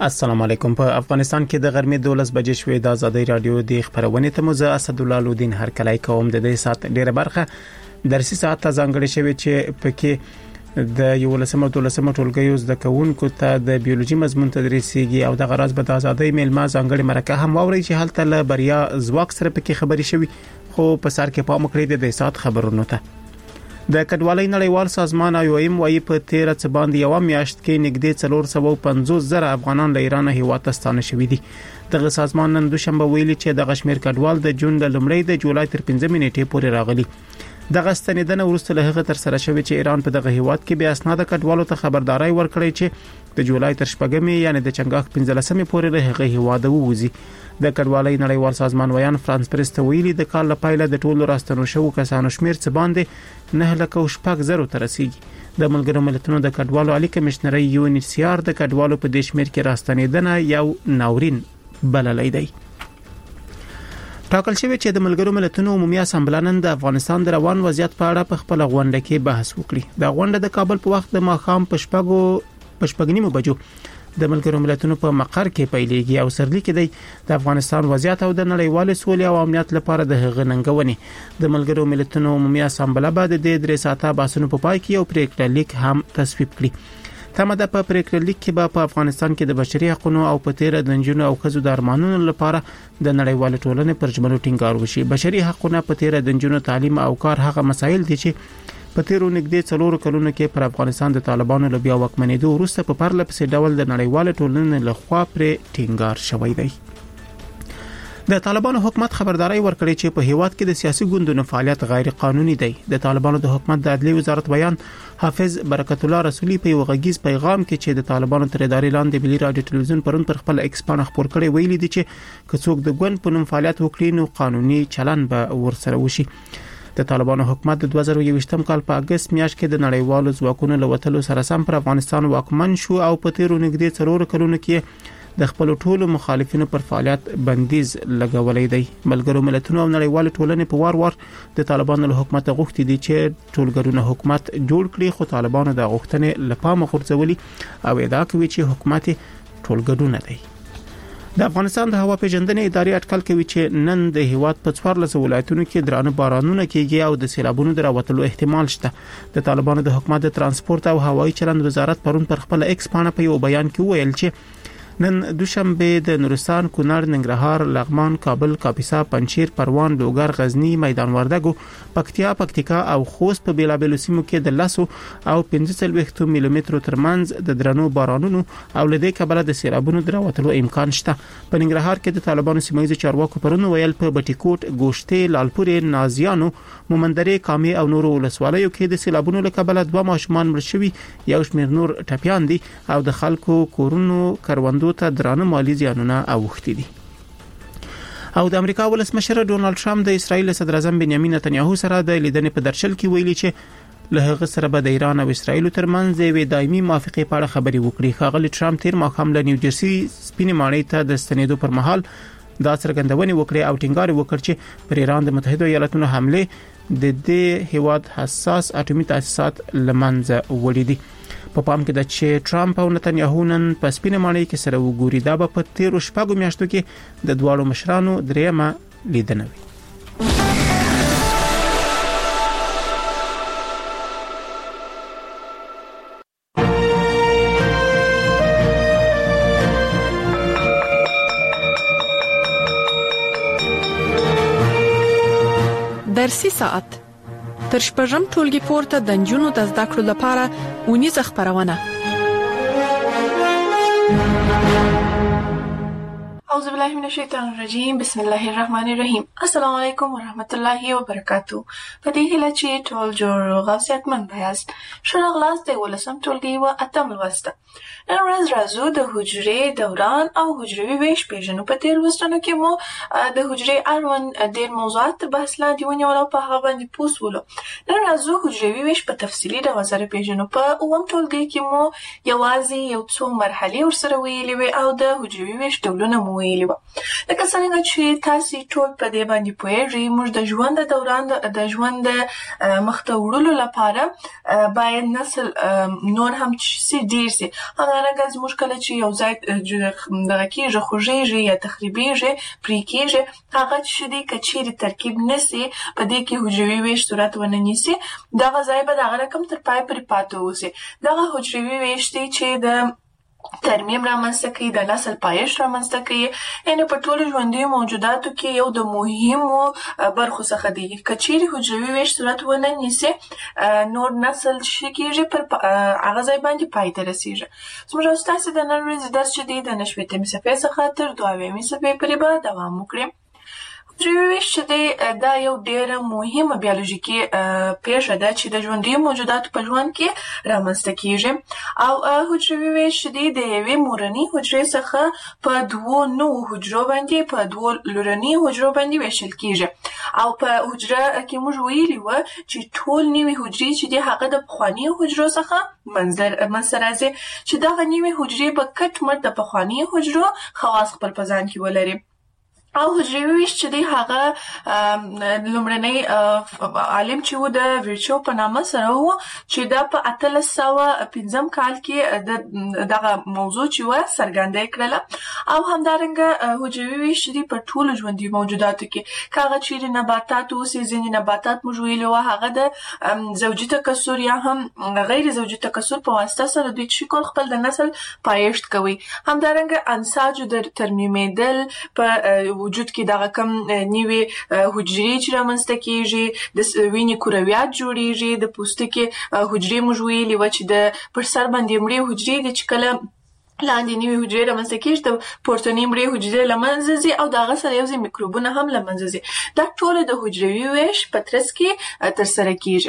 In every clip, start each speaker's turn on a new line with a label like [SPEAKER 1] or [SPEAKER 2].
[SPEAKER 1] السلام علیکم. په افغانستان کې د غرمې 12 بجې شوې د ازادي رادیو د خبرونه ته مو زه اسد الله لودین هر کله کوم د دې سات ډیره برخه درسي ساعت ته ځانګړې شوې چې پکې د 11 ټولګیو زده کوونکو ته د بیولوژي مضمون تدریسيږي او د غرض به د ازادي میلمه ځانګړي مرکه هم ووري چې حالت له بریا زواک سره پکې خبري شوي خو په سر کې پام کړی د سات خبرونو ته. د کډوالۍ نړیوال سازمان IOM وايي په 13 څ باندې یو میاشت کې نږدې 450,000 افغانان له ایران هیواد ته ستانه شوي دي. دغه سازمان نن دوشنبه ویلي چې د غشمیر کډوال د جون د لومړۍ د جولای تر 15 نیټې پورې راغلي. دغه ستنیدنه وروسته له هغه تر سره شوی چې ایران په دغه هیواد کې بیا اسناد کډوالو ته خبرداري ورکړي چې د جولای تر 14 یعنی د چنګاښ 15 پورې له هغه هیواد ووزي. د کډوالۍ نړیوال سازمان ویان فرانس پریس ته ویلي د کال لپاره د ټولو راستنو شو کسانو شمیر څه باندې 9,000 ته رسیدي. د ملګرو ملتونو د کډوالو عالی کمشنر UNHCR د کډوالو په دې شمیر کې راستنیدنه یو ناورین بللی دی. ټاکل شوی چې د ملګرو ملتونو عمومي اسامبله نن د افغانستان د روان وضعیت په اړه په خپل غونډه کې بحث وکړي. د غونډه د کابل په وخت د ماښام په شپږ بجو د ملګرو ملتونو په مقر کې پیلېږي او سرلی کې دی د افغانستان وضعیت او د نړیوال سولې او امنیت لپاره د هغه ننګونې. د ملګرو ملتونو عمومي اسامبله بعد د 3 ساعته بحثونو په پای کې یو پریکړه لیک هم تصویب کړي. تمه ده په پریکړه لیک کې به په افغانستان کې د بشري حقوقو او په تیر د نجونو او ښځو د ارمانونو لپاره د نړیوال ټولنې پر ژمنو ټینګار وشي. بشري حقوقو په تیر د نجونو تعلیم او کار هغه مسایل دي چې په تیرو نږدې 4 کلونو کې پر افغانستان د طالبانو له بیا واکمنېدو وروسته په پرله پسې ډول د نړیوال ټولنې لخوا پر ټینګار شوی دی. د طالبانو حکومت خبرداري ورکړي چې په هیواد کې د سیاسي ګوندونو فعالیت غیر قانوني دی. د طالبانو د حکومت د عدلي وزارت بیان حافظ برکت الله رسولي په یو غږیز پیغام کې چې د طالبانو تر ادارې لاندې ملي رادیو ټلویزیون پرون پر خپل ایکس باندې خبر کړي ویلي دي چې کڅوګ د ګوند په نوم فعالیت وکړي نو قانوني چلن به ورسره وشي. د طالبانو حکومت د 2021 کال په اگست میاشت کې د نړیوالو ځواکونو له وټلو سره سم پر افغانستان واکمن شو او په تیرو نږدې 4 کلونو کې د خپل ټولو مخالفینو پر فعالیت بندیز لګولې دی. ملګرو ملتونو او نړیوال ټولنې په وار د طالبانو له حکومت غوښتي دي چې ټولګرونه حکومت جوړ کړي خو طالبانو د غوښتنې لپاره غورځولي او ادعا کوي چې حکومت ټولګرونه دی. د افغانستان د هوا پیژندنې ادارې اټکل کوي چې نن د هیواد په 14 ولایتونو کې درانه بارانونه کیږي او د سیلابونو دراوتلو احتمال شته. د طالبانو د حکومت د ترانسپورت او هوایي چلند وزارت پرون پر خپل ایکس باندې په یو بیان کې ویل چې نن دوشنبه د نورستان، کونړ، ننګرهار، لغمان، کابل، کاپیسا، پنجشیر، پروان، لوګر، غزنی، میدان وردګو، پکتیا او خوست په بیلابېلو سیمو کې د 10 او 15 ملي ترمنځ د درنو بارانونو او لدې کبله د سیلابونو دراوتلو امکان شته. په ننګرهار کې د طالبانو سیمایي چارواکو پرون ویل په بټیکوټ، ګوشتې، لالپورې، نازیانو، مومندرې، کامې او نورو ولسوالیو کې د سیلابونو له کبله 2 ماشومان مړ شوي، یو شمېر نور ټپيان دي او د خلکو کورونو کروندو ته درانه مالی زیانونه اوښتي دي. او د امریکا ولسمشر ډونالد ټرمپ د اسرایل صدر اعظم بنیامین نتنیاهو سره د لیدنې په درشل کې ویلي چې له هغه سره به د ایران او اسرایل ترمنځ یو دایمي موافقه په اړه خبري وکړي. ښاغلي ټرمپ تیر ماښام له نیوجرسي سپینې ماڼۍ ته د ستنېدو پر مهال دا څرګندونې وکړې او ټینګار وکړ چې پر ایران د متحده ایالاتونو حمله د دې هیواد حساس اټومي تاسیسات لمنځه وړي دي. په پام کې د چې ټرمپ او نتنیاهو نن په سپینې ماڼۍ کې سره وګوري. دا به په 13 میاشتو کې د دواړو مشرانو دریمه لیدنه وي.
[SPEAKER 2] درسي ساعت تر شپږم ټولګي پورته د نجونو د زده کړو لپاره ونیزه خبرونه.
[SPEAKER 3] اعوذ بالله من الشیطان الرجیم، بسم الله الرحمن الرحیم. السلام علیکم ورحمت الله وبرکاتو. په دې هیله چې ټول جوړ او صحتمند یاست. ښه راغلاست د 18م ټولګي و 8م لوست. نن ورځ راځو د حجرې دوران او حجروي ویش پیژنو. په تیر لوستونو کې مو د حجرې اړوند ډېر موضوعات تر بحث لاندې ونیول او په هغه باندې پوه شولو. نن راځو حجروي ویش په تفصیلي ډول سره پیژنو. په 9م ټولګي کې مو یوازې یو څو مرحلې ورسره ویلې وې او د حجروي ویش ډولونه مو ویلي و. لکه څنګه چې تاسو ټول په دې باندې پوهیږئ، موږ د ژوند د دوران د ژوند مخته وړلو لپاره باید نسل نور هم چې ډیر سي. همدارنګه زموږ کله چې یو ځای دغه کېږي خوږیږي یا تخریبیږي پرې کېږي، هغه چې دی کچېرې ترکیب نسی په دې کې حجروي ویش صورت ونه نیسي، دغه ځای به دغه رقم تر پای پورې پاتې اوسي. دغه حجروي ویش دی چې د ترمیم رامنځته کوي، د نسل پایښت رامنځته کوي. یعنې په ټولو ژوندیو موجوداتو کې یو د مهمو برخو څخه دی. که چیرې حجروي ویش صورت ونه نیسي، نور نسل چې کېږي پر هغه ځای باندې پای ته رسېږي. زموږ او ستاسې د نن ورځې درس چې دی د 9 صفحې څخه تر 2 صفحې پورې به دوام وکړي. حجروي ویش چې دی دا یو ډېره مهمه بیولوژیکي پیښه ده چې د ژوندیو موجوداتو په ژوند کې رامنځته کېږي. او حجروي ویش چې دی د یوې مورنۍ حجرې څخه په 2 نوو حجرو باندې په 2 لورنۍ حجرو باندې ویشل کېږي. او په حجره کې موږ ویلي و چې ټول نوي حجرې چې دی هغه د پخوانیو حجرو څخه منځته راځي، چې دغه نوي حجرې به کټ مټ د پخوانیو حجرو خواص خپل په ځان کې ولري. او حجروي ویش چې دی هغه لومړنی عالم چې و د ویرچو په نامه سره و، چې دا په 1805 کال کې دغه موضوع چې و څرګنده کړله. او همدارنګه حجروي ویش چې دی په ټولو ژوندي موجوداتو کې، کاغه چې نباتات اوسي، ځینې نباتات موږ ویلي و هغه د زوجي تکثر یا هم غیر زوجي تکثر په واسطه سره دوی چې کول خپل د نسل پایښت کوي. همدارنګه انساجو د ترمیمېدل په وجود کې دغه کم نیوي حجرې چې رامنځته کېږي، د وینې کرویات جوړېږي، د پوستکي حجرې موږ ویلي و چې د پر سر باندې مړې حجرې دي چې کله لاندې نیوي حجرې رامنځته کېږي، د پورتنۍ مړې حجرې له منځه ځي او د هغه سره یو ځای میکروبونه هم له منځه ځي. دا ټول د حجروي ویش په ترڅ کې ترسره کېږي.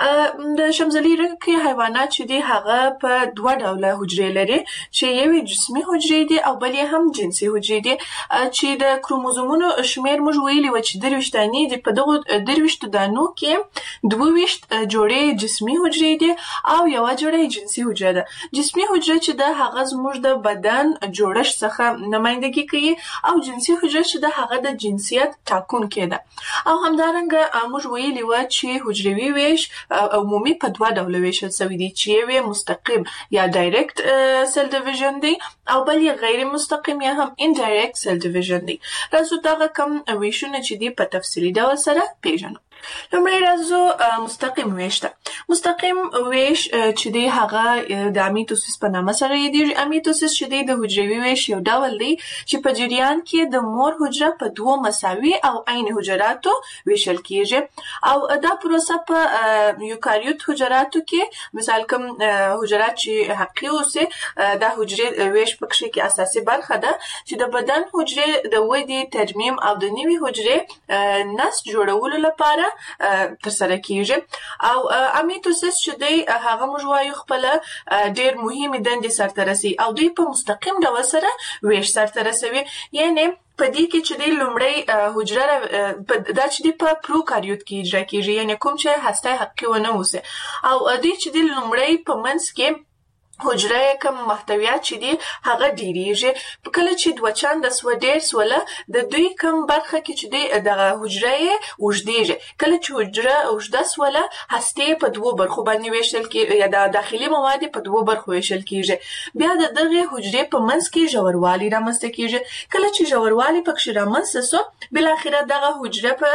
[SPEAKER 3] د شمزلي رنګي حیوانات چې دي هغه په 2 ډوله حجرې لري، چې یوې جسمي حجرې دي او بل یې هم جنسي حجرې دي. چې د کروموزومونو شمیر موږ ویلي و چې 23 دانې دي. په دغه 23 دانو کې 22 جوړې جسمي حجرې دي او یو جوړه جنسي حجره ده. جسمي حجره چې ده هغه زموږ د بدن جوړښت څخه نمائندګي کوي، او جنسي حجره چې ده هغه د جنسیت ټاکونکې ده. او همدارنګه موږ ویلي و چې حجروي ویش عمومي په 2 ډوله ویشل شوی دی، چې یو مستقیم یا ډایرکټ سیل ډیویژن دی او بل یې غیر مستقیم یا هم انډایرکټ سیل ډیویژن دی. راځو دغه کم ویشونه چې دی په تفصیلي ډول سره پیژنو. لومړی راځو مستقیم ویش ته. مستقیم ویش چې دی هغه د امیتوسیس په نامه سره یادېږي. امیتوسیس چې دی د حجروي ویش یو ډول دی چې په جریان کې د مور حجره په 2 مساوي او عین حجراتو ویشل کېږي. او دا پروسه په یوکاریوت حجراتو کې، مثال کوم حجرات چې حقیقي اوسي، دا حجرې ویش پکې کې اساسي برخه ده چې د بدن حجرې د ودې، ترمیم او د نوي حجرې نسج جوړولو لپاره ترسره کیږي. او امیتوسیس چې دی هغه موږ وایو خپل ډېر مهمه دندې سرته رسي او دوی په مستقیم ډول سره ویش سرته رسوي. یعنی په دې کې چې دی لومړی حجره دا چې دی په پروکاریوت کې اجرا کیږي، یعنی کوم چې هسته حقیقي ونه اوسي. او دې چې دی لومړی په منځ کې حجره کوم محتویات چې دي هغه ډیریږي. کله چې 2 چنده سو ډیر سوله د دوی کوم برخه کې چې دی دغه حجره وجديږي. کله چې حجره وجده سوله هسته په 2 برخو باندې ویشل کیږي یا د داخلي مواد په 2 برخو ویشل کیږي. بیا د دغه حجره په منځ کې ژوروالی رامنځته کیږي. کله چې ژوروالی پکې رامنځته سو، بل اخره دغه حجره په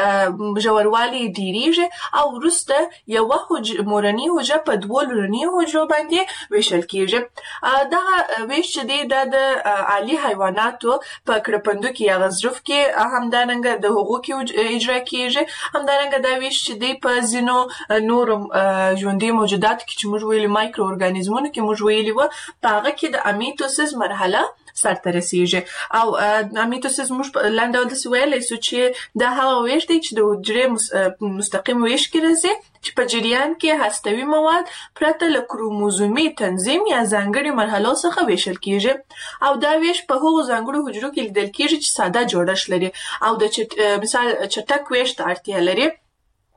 [SPEAKER 3] ژوروالی ډیریږي او وروسته یو مورنۍ حجره په 2 لورنۍ حجرو باندې ویشل کیږي. دا ویش چې دی د عالی حیواناتو په کړپندو کې یا غضروف کې همدارنګه د حقوق کې اجرا کیږي. همدارنګه دا ویش چې دی په ځینو نور ژوندي موجودات کې چې موږ ویلي مایکرو ارګانیزمونو کې موږ ویلي و، په هغه کې د امیتوسیس مرحله سرته رسیږي. او امیتوسیس موږ لاندې د ویلې سو چې دا هغه ویش دی چې د حجرې مستقیم ویش کې راځي چې په جریان کې هستوي مواد پرته له کروموزومي تنظیم یا ځانګړي مرحلو څخه ویشل کیږي. او دا ویش په هغو ځانګړو حجرو کې لیدل کیږي چې ساده جوړښت لري او د مثال چټک ویش ته اړتیا لري.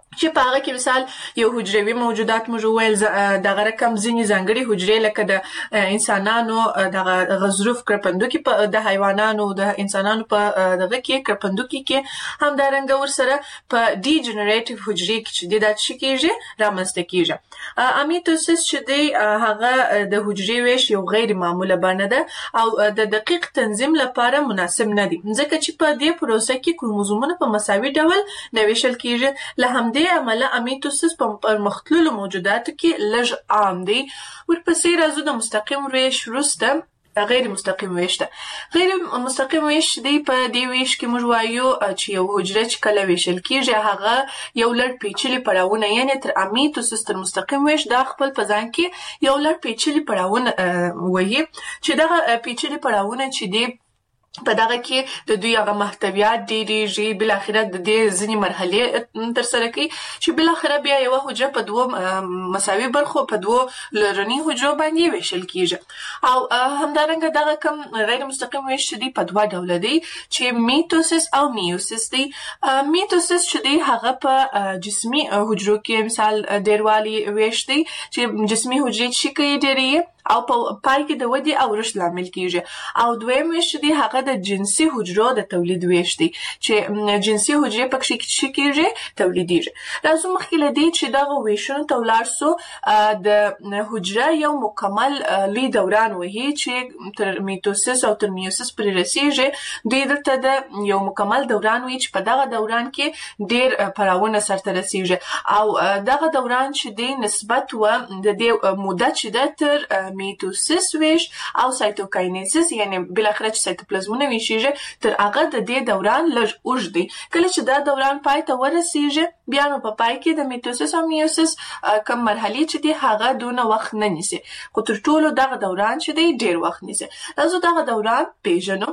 [SPEAKER 3] چې په هغه کې مثال یو حجروي موجودات موږ ویل دغه رقم ځینې ځانګړي حجرې لکه د انسانانو دغه غضروف کرپندوکي په د حیوانانو د انسانانو په دغه کې کرپندوکي کې همدارنګه ورسره په ډي جنریټیو حجرې کې چې د څه کېږي رامنځته کېږي امیتوسیس چې دی هغه د حجرې ویش یو غیر معموله بڼه ده او د دقیق تنظیم لپاره مناسب نه دي ځکه چې په دې پروسه کې کروموزومونه په مساوي ډول نه ویشل کېږي له همدې عمله امیتوسیس په پرمختللو موجوداتو کې لږ عام دی ورپسې راځو د مستقیم ویش وروسته غیر مستقیم ویش ده غیر مستقیم ویش دی په دې ویش کې موږ وایو چې یو حجره چې کله ویشل کېږي هغه یو لړ پیچلي پړاوونه یعنی تر امیتوسیس تر مستقیم ویش دا خپل په ځان کې یو لړ پیچلي پړاوونه وایي چې دغه پیچلي پړاوونه چې دی په دغه کې د دوی هغه محتویات ډېریږي بل اخره د دې ځینې مرحلې تر سره کوي چې بل اخره بیا یو حجره په دوه مساوي برخو په دوه لرنی حجرو باندې ویشل کیږي او همدارنګه دغه کم غیر مستقیم ویش دی په دوه ډول دی چې میتوسیس او میوسیس دی میتوسیس چې دی هغه په جسمي حجرو کې مثال ډیروالي ویش دی چې جسمي حجرې چې کوي ډیری او په پای کې د ودی او رشد لامل کیږي او دویم ویش دی هغه د جنسي حجرو د تولید ویش دی چې جنسي حجرې پکې چې کیږي تولیدېږي راځو مخکې له دې چې دغه ویشونو ته ولاړ سو د حجره یو مکمل لوی دوران وهي چې تر میتوسیس او تر میوسیس پورې رسیږي دوی دلته د یو مکمل دوران وي چې په دغه دوران کې ډېر پړاوونه سرته رسیږي او دغه دوران چې دی نسبت و د دې موده چې ده تر میتوسیس ویش او سایتوکاینیسیس یعنی بلاخره چې سایتوپلازمونه ویشيږي تر هغه د دې دوران لږ اوږد دی کله چې دا دوران پای ته ورسیږي بیا نو په پای کې د میتوسیس او میوسیس کوم مرحلې چې دی هغه دونه وخت نه نیسي خو تر ټولو دغه دوران چې دی ډیر وخت نیسي راځو دغه دوران پیژنو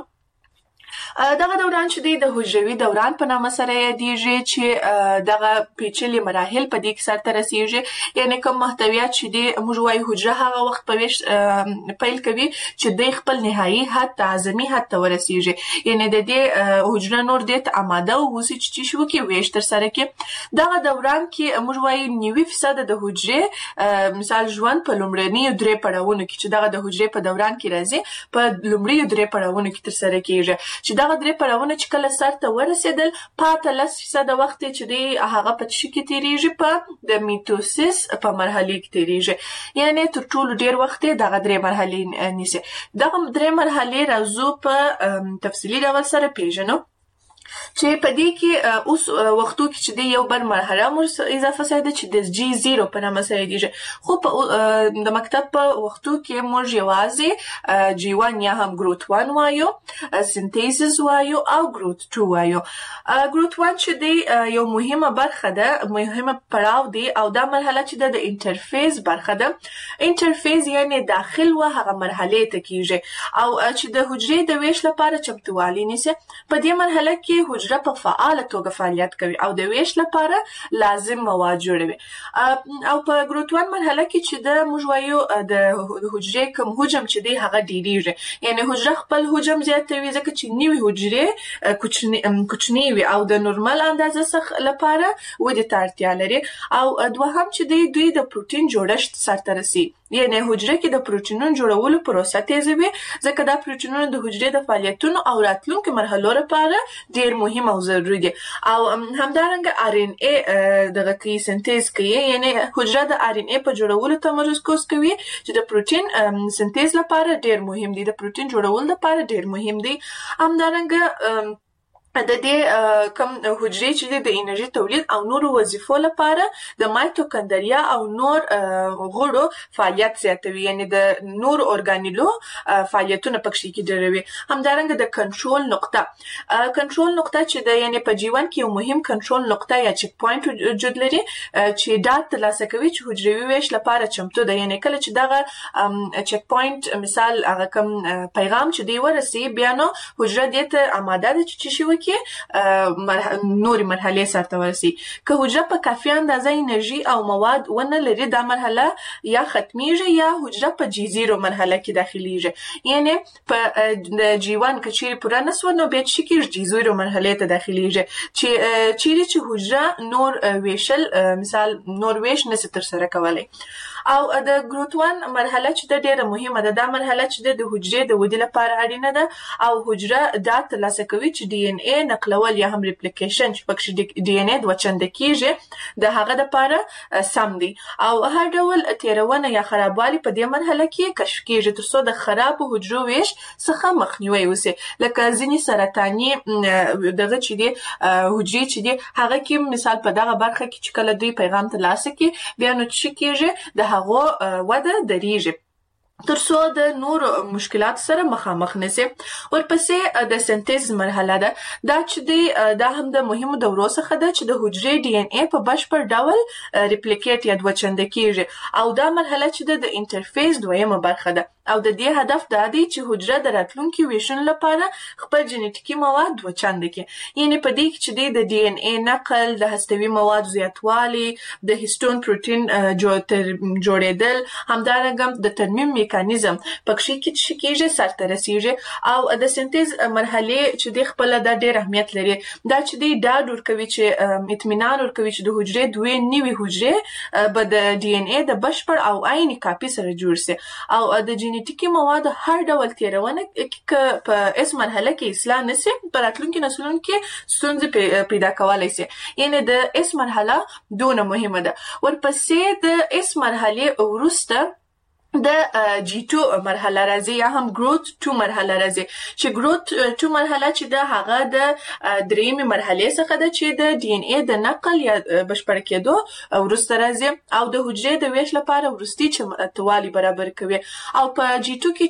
[SPEAKER 3] دغه دوران چې دی د حجروي دوران په نامه سره یادېږي چې دغه پیچلي مراحل په دې کې سرته رسیږي یعنی کوم محتویات چې دی موږ وایو حجره هغه وخت په ویش پیل کوي چې د خپل نهایي حد اعظمي حد ته ورسیږي یعنی د دې حجره نور د آماده او وسی چې شو کې ویش تر سره کې دغه دوران کې موږ وایو 90% د حجره مثال ژوند په لومړني درې پړاوونو کې چې دغه د حجره په دوران کې راځي په لومړي درې پړاوونو کې تر سره کېږي چې دغه درې پړاوونه چې کله سرته ورسېدل پاته 10% وخت چې دی هغه په څه کې تیریږي په د میتوسیس په مرحله کې تیریږي یعنی تر ټولو ډیر وخت دغه درې مرحلې نیسي دغه درې مرحلې راځو په تفصیلی ډول سره پیژنو چې په دې کې اوس وختو کې چې د یو بل مرحله مر اضافه ساده چې د جی 0 په نامه سره دیږي خو په د مکتب په وختو کې موږ یوازې جی 1 یا هم ګروت 1 وایو سنتیسز وایو او ګروت 2 وایو ګروت 1 چې دی یو مهمه برخه ده مهمه پړاو دی او دا مرحله چې د انټرفیس برخه ده انټرفیس یعنی داخل و هغه مرحله ته کیږي او چې د حجرې د ویش لپاره چمتووالی نیسي په دې مرحله کې حجره په فعاله توګه فعالیت کوي او د ویش لپاره لازم مواد جوړوي او په ګروت 1 مرحله کې چې د موږ وایو د حجرې کوم حجم چې دی هغه ډیریږي یعنی حجره خپل حجم زیاتوي ځکه چې نوې حجرې کوچنی وي او د نورمال اندازه څخه لپاره ودې ته اړتیا لري او دوهم چې دوی د پروتین جوړښت سرته رسي یعنی حجره کې د پروتینونو جوړولو پروسه تیزوي ځکه دا پروتینونه د حجرې د فعالیتونو او راتلونکو مرحلو لپاره ډیر مهم او ضروري دي او همدارنګه ار ان ای دغه کې سنتیز کوي یعنی حجره د ار ان ای په جوړولو تمرکز کوي چې د پروتین سنتیز لپاره ډیر مهم دي د پروتین جوړولو لپاره ډیر مهم دي همدارنګه د دې کوم حجرې چې د انرژي تولید او نور وظیفو لپاره د مایټوکاندریا او نور غړو فعالیت زیاتوي یعنی د نور اورګانیلو فعالیتونه پکې کې ډیروي همدارنګه د کنټرول نقطه چې د یعنی په جیوان کې یو مهم کنټرول نقطه یا چک پوینټ وجود لري چې ډاټا ترلاسه کوي چې حجروي ویش لپاره چمتو ده یعنی کله چې دغه چک پوینټ مثال هغه کوم پیغام چې دی ورسي بیا نو حجره دې ته آماده ده چې شي کې نوري مرحله سره ورسي. که حجره په کافي اندازه انرژي او مواد ونه لري دا مرحله یا ختميږي یا حجره په G0 مرحله کې داخليږي. یعنی په G1 کې چیرې پوره نسو نو به چې کې G0 مرحله ته داخليږي چې حجره نور ویشل مثال نور ویش نشي تر سره کولای. او د ګروت 1 مرحله چې د ډیره مهمه ده. دا مرحله چې د حجرې د ودې لپاره اړینه ده او حجره دا ترلاسه کوي چې ډي ان اي نقلول یا هم ریپلیکیشن چې پکې ډي ان اي د وچند کیږي د هغه لپاره سم دي. او هر ډول تیرونه یا خرابوالي په دې مرحله کې کشف کیږي ترڅو د خراب حجرو ویش څخه مخنیوي وشي. لکه ځینی سرطاني دغه چې دي حجرې چې دي هغه کې مثال په دغه برخه کې چې کله دوی پیغام ترلاسه کوي بیا نو چې کیږي د هغه وده دریږي ترڅو د نور مشکلات سره مخامخ نشي. ورپسې د سنتیز مرحله ده. دا چې دا هم د مهمو دورو څخه ده چې د حجرې ډي ان اي په بشپړ ډول ریپلیکیټ یا دوچند کیږي او دا مرحله چې د انټرفیس دویمه برخه ده او د دې هدف دا دی چې حجره د راتلونکي ویشن لپاره خپل جنټیکي مواد دوچند کړي. یعنی په دې کې چې د ډي ان اي نقل د هستوي مواد زیاتوالی د هیستون پروتین جوړېدل همدارنګه د ترمیم میکانیزم پکې کې کېږي سره رسیږي. او د سنتیز مرحله چې د خپل د ډېر اهمیت لري دا چې دا ډور کوي چې اطمینان ورکوي چې د حجرې دوی نیوي حجرې به د ډي ان اي د بشپړ او عیني کاپي سره جوړ شي او د جنټیکي مواد هر ډول تیرونه په اس مرحله کې اصلاح نشي پر راتلونکي نسلونو کې ستونزې پیدا کولای شي. یعنی د اس مرحله دونه مهمه ده. ورپسې د اس مرحله وروسته د G2 مرحله راځي یا هم ګروت 2 مرحله راځي چې ګروت 2 مرحله چې د هغه د دریمه مرحله څخه ده چې د ډي ان اي د نقل یا بشپړ کېدو ورسته راځي او د حجرې د ویش لپاره ورستي چمتوالي برابر کوي. او په G2 کې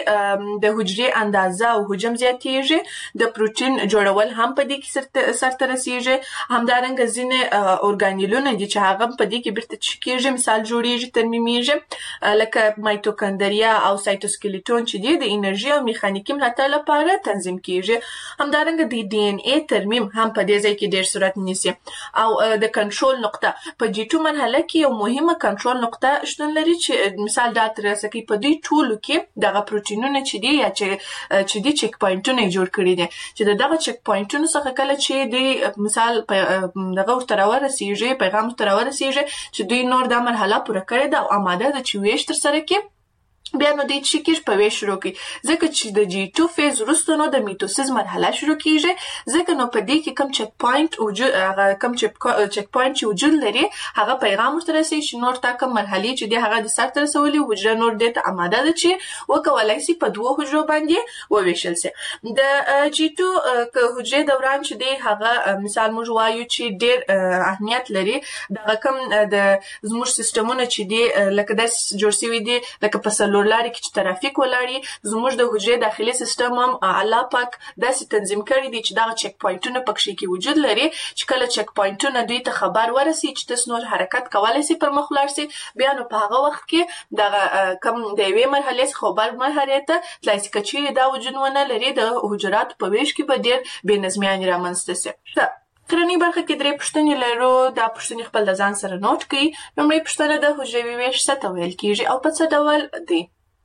[SPEAKER 3] چې د حجرې اندازه او حجم زیاتېږي د پروتین جوړول هم په دې کې سره رسیږي. همدارنګه ځینې اورګانیلونه دي چې هغه په دې کې بیرته کېږي مثال جوړیږي ترمیمیږي لکه مایټوکاندریا او سایټوسکلیټون چې د انرژي او میخانیکي ملاتړ لپاره تنظیم کیږي. همدارنګه د ډي ان اي ترمیم هم په دې ځای کې ډېر صورت نیسي. او د کنټرول نقطه په G2 مرحله کې یو مهمه کنټرول نقطه شتون لري چې مثال دا ترسه کوي په دې ټولو کې دغه پروتینونه چې دي یا چې دي چک پوینټونه جوړ کړي دي چې دغه چک پوینټونو څخه کله چې د مثال دغه ورته ورسیږي پیغام ورته ورسیږي چې دوی نور د مرحله پوره کړي دا او آماده ده چې ویش تر سره کې بیا نو د چیکیر په ویش شروع کی ځکه چې د G2 فیز وروسته نو د میټوسیس مرحله شروع کیږي ځکه نو په دې کې کم چک پوینټ وجود هغه کم چک پوینټ چې وجود لري هغه پیغام ورته رسي چې نور تا کم مرحله چې د هغه د سر تر رسولي حجره نور د آماده ده چې وکولای شي په دوه حجرو باندې وویشل شي. د G2 حجره دوران چې دی هغه مثال موږ وایو چې ډېر اهمیت لري د کم د زموږ سیستمونه چې دی لکه د جوړ شوی دی لکه په لاري کې چې ترافیک ولاړی زموږ د حجرې داخلي سیستم هم الله پاک داسې تنظیم کړی دی چې دا چک پوینټونه پکې کې وجود لري چې کله چک پوینټونه دوی ته خبر ورسي چې تاسو نور حرکت کولای شئ پر مخ لاړ شئ بیا نو په هغه وخت کې دا کم د یوې مرحله څخه بل مرحله ته تلای شي چې دا وجود ونه لري د حجرات په ویش کې به ډېر بې نظمیان رامنځته شي. کرنی برخه کې درې پوښتنې لرو. دا پوښتنې خپل د ځان سره نوٹ کړئ. لومړی پوښتنه د حجروي ویش څه ته ویل کیږي او په څه ډول دی؟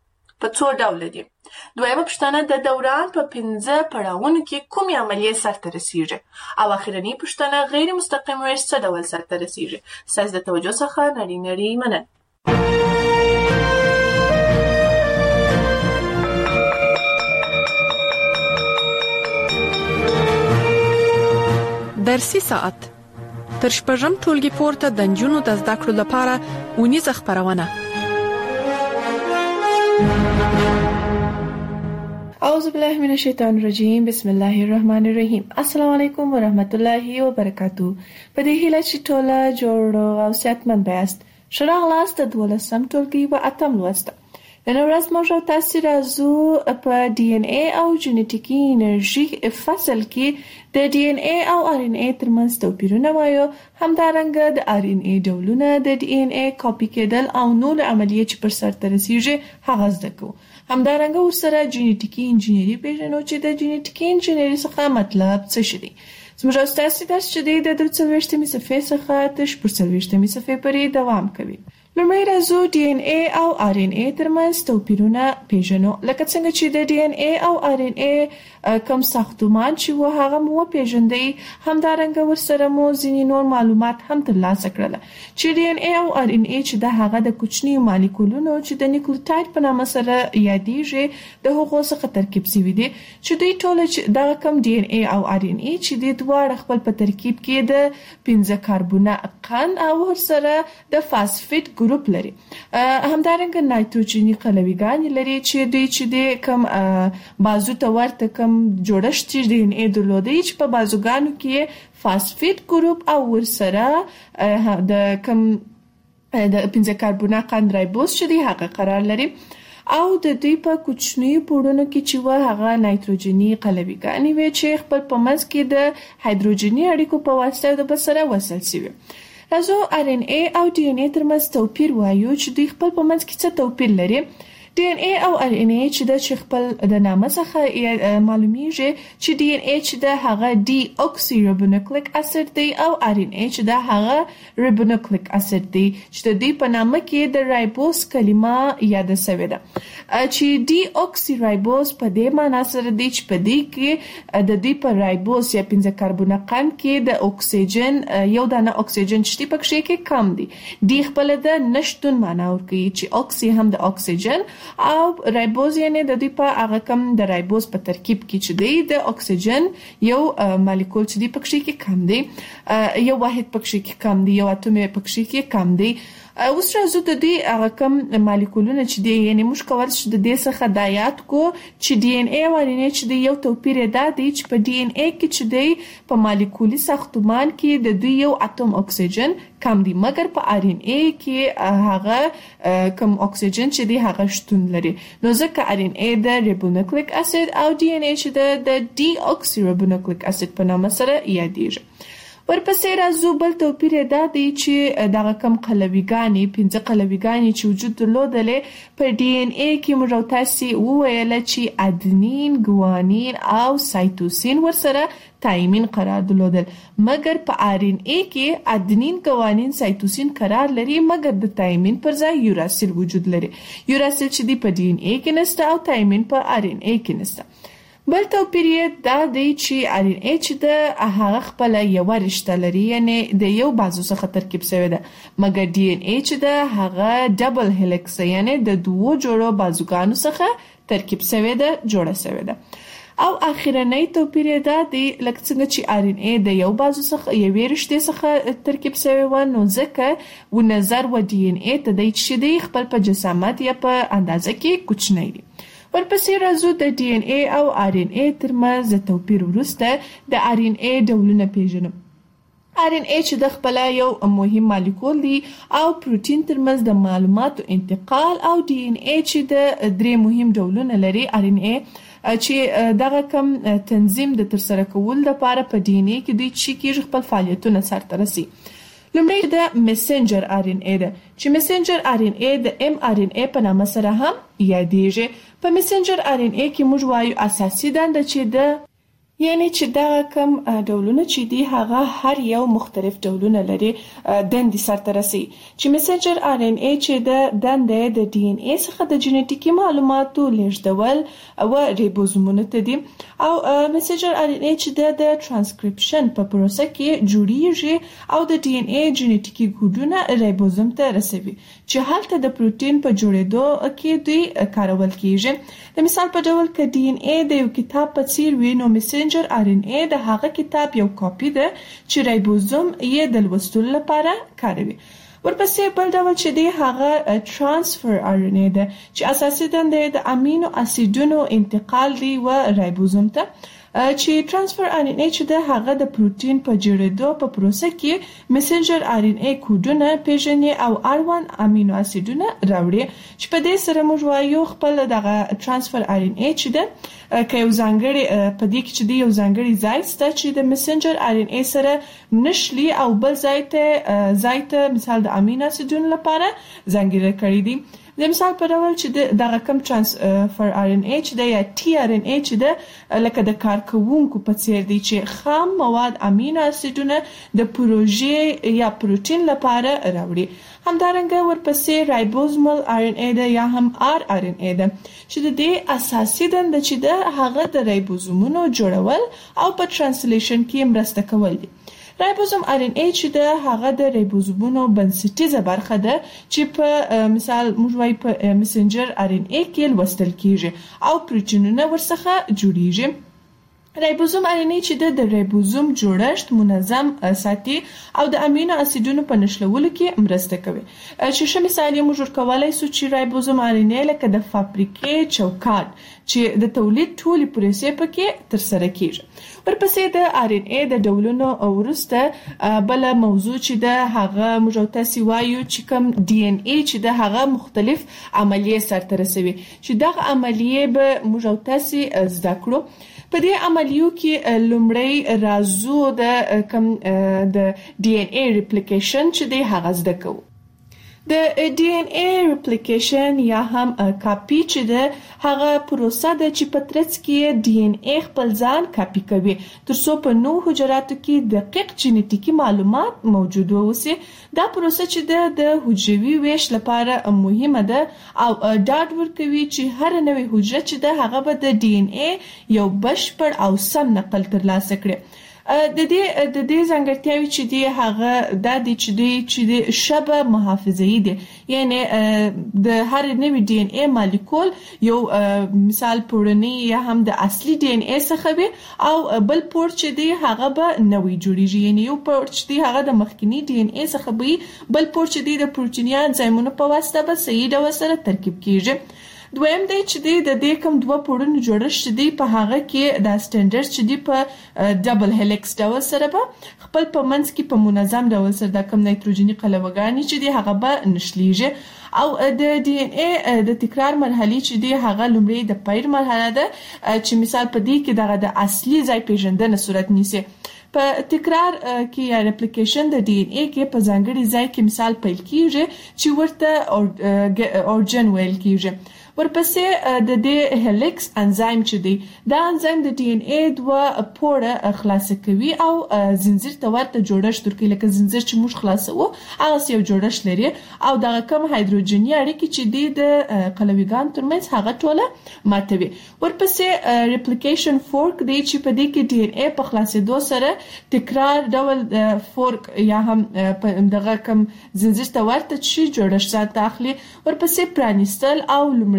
[SPEAKER 3] په څو ډول دي؟ دویمه پوښتنه د دوران په 15 پړاوونو کې کومې عملیې سرته رسیږي؟ او اخرنی پوښتنه غیر مستقیم ویش څه ډول سرته رسیږي؟ ستاسو د توجه څخه نړۍ مننه.
[SPEAKER 2] درسي ساعت تر شپږم ټولګي پورته د نجونو د زده کړو لپاره ونیزه خبرونه.
[SPEAKER 3] اعوذ بالله من الشیطان الرجیم بسم الله الرحمن الرحیم. السلام علیکم ورحمت الله وبرکاتہ. په دې هیله چې ټوله جوړ او صحتمند یاست. شراغ لاست د 12م ټولګي و اتم لوست. نن ورځ موږ تاسو راځو په ډي ان اي او جینټیکي انرژي فصل کې د ډي ان اي او ار ان اي ترمنځ توپیرونه وایو. همدارنګه د ار ان اي ډولونه، د ډي ان اي کاپي کېدل او نور عملیې چې پر سرته رسیږي هغه زده کوو. همدارنګه ورسره جینټیکي انجینری پیژنو چې د جینټیکي انجینری څخه مطلب څه شي. زموږ تاسو درس چې د 43مې صفحې څخه تر 44مې صفحې پورې دوام کوي. لومړی راځو ډي ان اي او ار ان اي ترمنځ توپیرونه پیژنو. لکه څنګه چې د ډي ان اي او ار ان اي کوم ساختمان چې و هغه مو پیژندئ، همدارنګه ورسره مو ځینې نور معلومات هم ترلاسه کړل چې ډي ان اي او ار ان اي چې د هغه د کوچني مالیکولونو چې د نیوکلیوټاید په نامه سره یادېږي د هغو څخه ترکیب شوي دي، چې دوی ټول دغه کوم ډي ان اي او ار ان اي چې د دواړه خپل په ترکیب کې د 15 کاربونه قند او ورسره د فاسفیټ ګروپ لري. همدارنګه نایتروجني قلویګان لري چې دوی چې د کوم بازو ته ورته کوم جوړښت چې د ان اي درلودي چې په بازوګانو کې فاسفیټ ګروپ او ورسره د کوم د 15 کاربونه قند رایبوز چې دی هغه قرار لري او د دوی په کوچنی پوړونو کې چې و هغه نایتروجني قلویګان وي چې خپل په منځ کې د هایدروجني اړیکو په واسطه د بسره وصل شوي. راځو ار ان اي او ډي ان اي ترمنځ توپیر وایو چې دوی خپل په منځ کې څه توپیر لري. ډي ان اي او ار ان اي چې د خپل د نامه څخه معلومیږي چې ډي ان اي چې د هغه ډي اوکسي رایبونوکلیک اسید دی او ار ان اي چې د هغه رایبونوکلیک اسید دی چې د دې په نامه کې د رایبوز کلمه یاد شوې ده چې ډي اوکسي رایبوز په دې معنی سره دی چې په دې کې د دې په رایبوز یا 15 کاربونه قند کې د اکسیجن یو دانه اکسیجن چې پکې کې کم دی. ډي خپل د نشټون معنی ورکوي چې اوکسي هم د اکسیجن او رایبوز یعنی د دې په هغه کم د رایبوز په ترکیب کې چې دی د اکسیجن یو مالیکول چې دی پکې کې کم دی، یو واحد پکې کې کم دی، یو اتوم پکې کې کم دی. اوس راځو د دې هغه کم مالیکولونه چې دی یعنی موږ کول چې د دې څخه د یاد کو چې ډي ان اي او ار ان اي چې دی یو توپیر دا دی چې په ډي ان اي کې چې دی په مالیکولي ساختمان کې د دوی یو اتوم اکسیجن کم دی، مګر په ار ان اي کې هغه کم اکسیجن چې دی هغه شتون لري. نو ځکه ار ان اي د رایبونوکلیک اسید او ډي ان اي چې د ډي اوکسي رایبونوکلیک اسید په نامه سره یادېږي. ورپسې راځو بل توپیر دا دی چې دغه کم قلویګانې 15 قلویګانې چې وجود درلودلې په ډي ان اي کې موږ تاسو وویل چې ادنین، ګوانین او سایتوسین ورسره تایمین قرار درلودل، مګر په ار ان اي کې ادنین، ګوانین، سایتوسین قرار لري مګر د تایمین پر ځای یوراسیل وجود لري. یوراسیل چې دی په ډي ان اي کې نشته او تایمین په ار ان اي کې نشته. بل توپیر دا دی چې ار ان اي چې د هغه خپل یو رشته لري یعنی د یو بازو څخه ترکیب شوی ده، مګر ډي ان اي چې د هغه ډبل هلیکس یعنی د دوه جوړو بازوګانو څخه ترکیب شوی ده، جوړه شوی ده. او اخیرنی توپیر دا دی لکه څنګه چې ار ان اي د یو بازو څخه یوې رشتې څخه ترکیب شوی و، نو ځکه و نظر و ډي ان اي ته د چې دی خپل په جسامت یا په اندازه کې کوچنی دی. ورپسې راځو د ډي ان اي او ار ان اي ترمنځ د توپیر وروسته د ار ان اي ډولونه پیژنو. ار ان اي چې د خپل یو مهم مالیکول دی او پروتین ترمنځ د معلوماتو انتقال، او ډي ان اي چې د درې مهم ډولونه لري. ار ان اي چې دغه کم تنظیم د ترسره کول لپاره په ډي ان اي کې دوی چې کېږي خپل فعالیتونه سرته رسي. لومړی د میسنجر ار ان اي ده چې میسنجر ار ان اي د ام ار ان اي په نامه سره هم یادېږي. په میسنجر ار ان اي کې موږ وایو اساسي دنده چې د یعنی چې دا کم ډولونه چې دی هغه هر یو مختلف ډولونه لري دندې سرته رسي. چې میسنجر ار ان اي چې د دندې د ډي ان اي څخه د جینټیکي معلوماتو لیږدول او ریبوزومونو ته دي، او میسنجر ار ان اي چې د ترانسکریپشن په پروسه کې جوړیږي او د ډي ان اي جینټیکي کوډونه ریبوزوم ته رسوي چې هلته د پروتین په جوړېدو کې دوی کارول کیږي. د مثال په ډول ک ډي ان اي د یو کتاب په څیر وي، نو میسنجر ار ان اي د هغه کتاب یو کاپی ده چې رایبوزوم یې د لوستلو لپاره کاروي. ورپسې بل ډول چې دی هغه ترانسفر ار ان اي ده چې اساسي دنده د امینو اسیدونو انتقال دی و رایبوزوم ته. چې ترانسفر آر ان ای چې د هغه د پروتین په جوړېدو په پروسه کې میسنجر آر ان ای کوډونه پیژني او R1 امینو اسیدونه راوړي چې په دې سره موږ وایو خپل دغه ترانسفر آر ان ای چې د که یو ځانګړي په دې کې چې د یو ځانګړي ځای ست چې د میسنجر آر ان ای سره نشلی او بل ځای ته مثال د امینو اسیدونو لپاره ځانګړي کړی دي. د مثال په ډول چې دغه کم ترانسفر آر ان ای چې د یا ټي آر ان ای چې د لکه د کارکونکو په څیر دی چې خام مواد امینو اسیدونه د پروژې یا پروتین لپاره راوړي. همدارنګه ورپسې رایبوزومل آر ان ای ده یا هم آر ان ای ده چې د دې اساسي دنده چې د هغه د رایبوزومونو جوړول او په ترانسلیشن کې مرسته کول دي. رایبوزوم آر ان ای چې د هغه د رایبوزومونو بنسټیزه برخه ده چې په مثال موږ وایو په میسنجر آر ان ای کې لوستل کیږي او پروتینونه ورڅخه جوړیږي. رایبوزوم آر ان ای چې د رایبوزوم جوړښت منظم ساتي او د امینو اسیدونو په نشلولو کې مرسته کوي. چې ښه مثال یې موږ ورکولای شو چې رایبوزوم آر ان ای لکه د فابریکې چوکاټ چې د تولید ټولې پروسې پکې ترسره کیږي. ورپسې د آر ان ای د ډولونو وروسته بل موضوع چې د هغه موږ تاسو وایو چې کوم ډي ان ای چې د هغه مختلف عملیې سرته رسوي چې دغه عملیې به موږ تاسو زده کړو. په دې عملیو کې لومړی راځو د کوم د ډي ان ای ریپلیکیشن چې د هغه زده کوو. د ډي ان ای ریپلیکیشن یا هم کاپی چې د هغه پروسه د چې په ترڅ کې ډي ان ای خپل ځان کاپی کوي ترڅو په نو حجراتو کې دقیق جینیټیکي معلومات موجود وي. دا پروسه چې د حجروي ویش لپاره مهمه ده او ډاډ ورکوي چې هر نوې حجره چې د هغه به د ډي ان ای یو بشپړ او سم نقل ترلاسه کړي. د دې ځانګړتیاوې چې دی هغه د دې چې د شبه محافظه‌ای دي یعنی د هر نوې ډي ان ای مالیکول یو مثال پورنی یا هم د اصلي ډي ان ای څخه وي او بل پور چې دی هغه به نوې جوړیږي یعنی یو پور چې دی هغه د مخکنی ډي ان ای څخه به بل پور چې دی د پروتینیا انزایمونو په واسطه به صحیح ډول سره ترکیب کیږي. دویم دی چې د دې کوم دوه پورونو جوړښت دی په هغه کې د سټانډرډ چې دی په ډبل هلیکس ډول سره به خپل په منځ کې په منظم ډول سره د کوم نایتروجني قلوه‌ګانې چې دی هغه به نشلیږي او د ډي ان ای د تکرار مرحله چې دی هغه لومړی د پیر مرحله ده چې مثال په دې کې دغه د اصلي ځای پیژندنه صورت نیسي. په تکرار کې یا ریپلیکیشن د ډي ان ای کې په ځانګړي ځای کې مثال پیل کیږي چې ورته اورجن ویل کیږي. ورپسې د دې هلیکس انزایم چې دی دا انزایم د ډي ان ای دوه پوره خلاص کوي او زنجیر ته ورته جوړښت ورکوي لکه زنجیر چې موږ خلاصو هغه یو جوړښت لري او دغه کوم هایدروجني اړیکې چې دی د قلویګان ترمنځ هغه ټوله ماتوي. ورپسې ریپلیکیشن فورک دی چې په دې کې ډي ان ای په خلاصېدو سره تکرار ډول فورک یا هم دغه کوم زنجیر ته ورته چې جوړښت ځان اخلي. ورپسې پرانیستل او لومړنۍ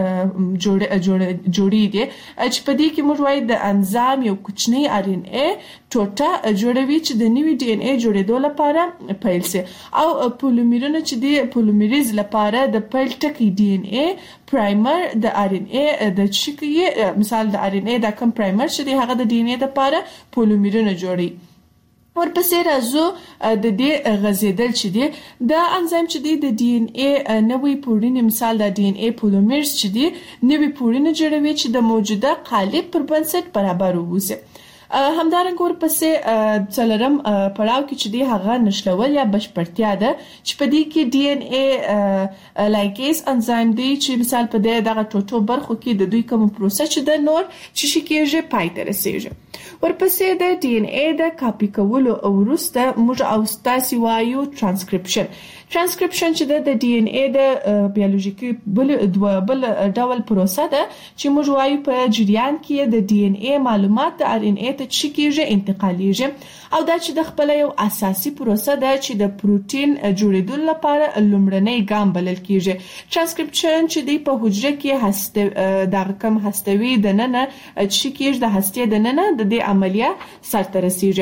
[SPEAKER 3] جوړې دي چې په دې کې موږ وایو د انزایم یو کوچنی آر ان ای ټوټه جوړوي چې د نوي ډي ان ای جوړېدو لپاره پیل سي او پولیمرونه چې دی پولیمریز لپاره د پیل ټکی ډي ان ای پرایمر د آر ان ای د چکی مثال د آر ان ای د کوم پرایمر چې دی هغه د ډي ان ای لپاره پولیمرونه جوړي. ورپسې راځو د دې غزیدل چې دی د انزایم چې دی د ډي ان ای نوې پورینه مثال د ډي ان ای پولیمرز چې دی نوې پورینه جوړوي چې د موجوده قالب پر بنسټ برابر ووسي. همدارنګه ورپسې څلورم پړاو کې چې دی هغه نشلول یا بشپړتیا ده چې په دې کې ډي ان ای لایګیز انزایم دی چې مثال په دغه ټوټو برخو کې د دوی کوم پروسه چې د نور چې شي کېږي پای ته رسیږي. ورپسې د ډي ان ای د کاپی کولو وروسته موږ او تاسو وایو ترانسکریپشن چې د ډي ان ای د بیولوژیکي بل ډول پروسه ده چې موږ وایو په جریان کې د ډي ان ای معلومات د آر ان ای ته چې کېږي انتقالیږي او دا چې د خپل یو اساسي پروسه ده چې د پروتین جوړېدو لپاره لومړنی ګام بلل کېږي. ترانسکریپشن چې دی په حجره کې د کوم هستوي د ننه چې کېږي د هستې د ننه د دې عملیه سرته رسیږي.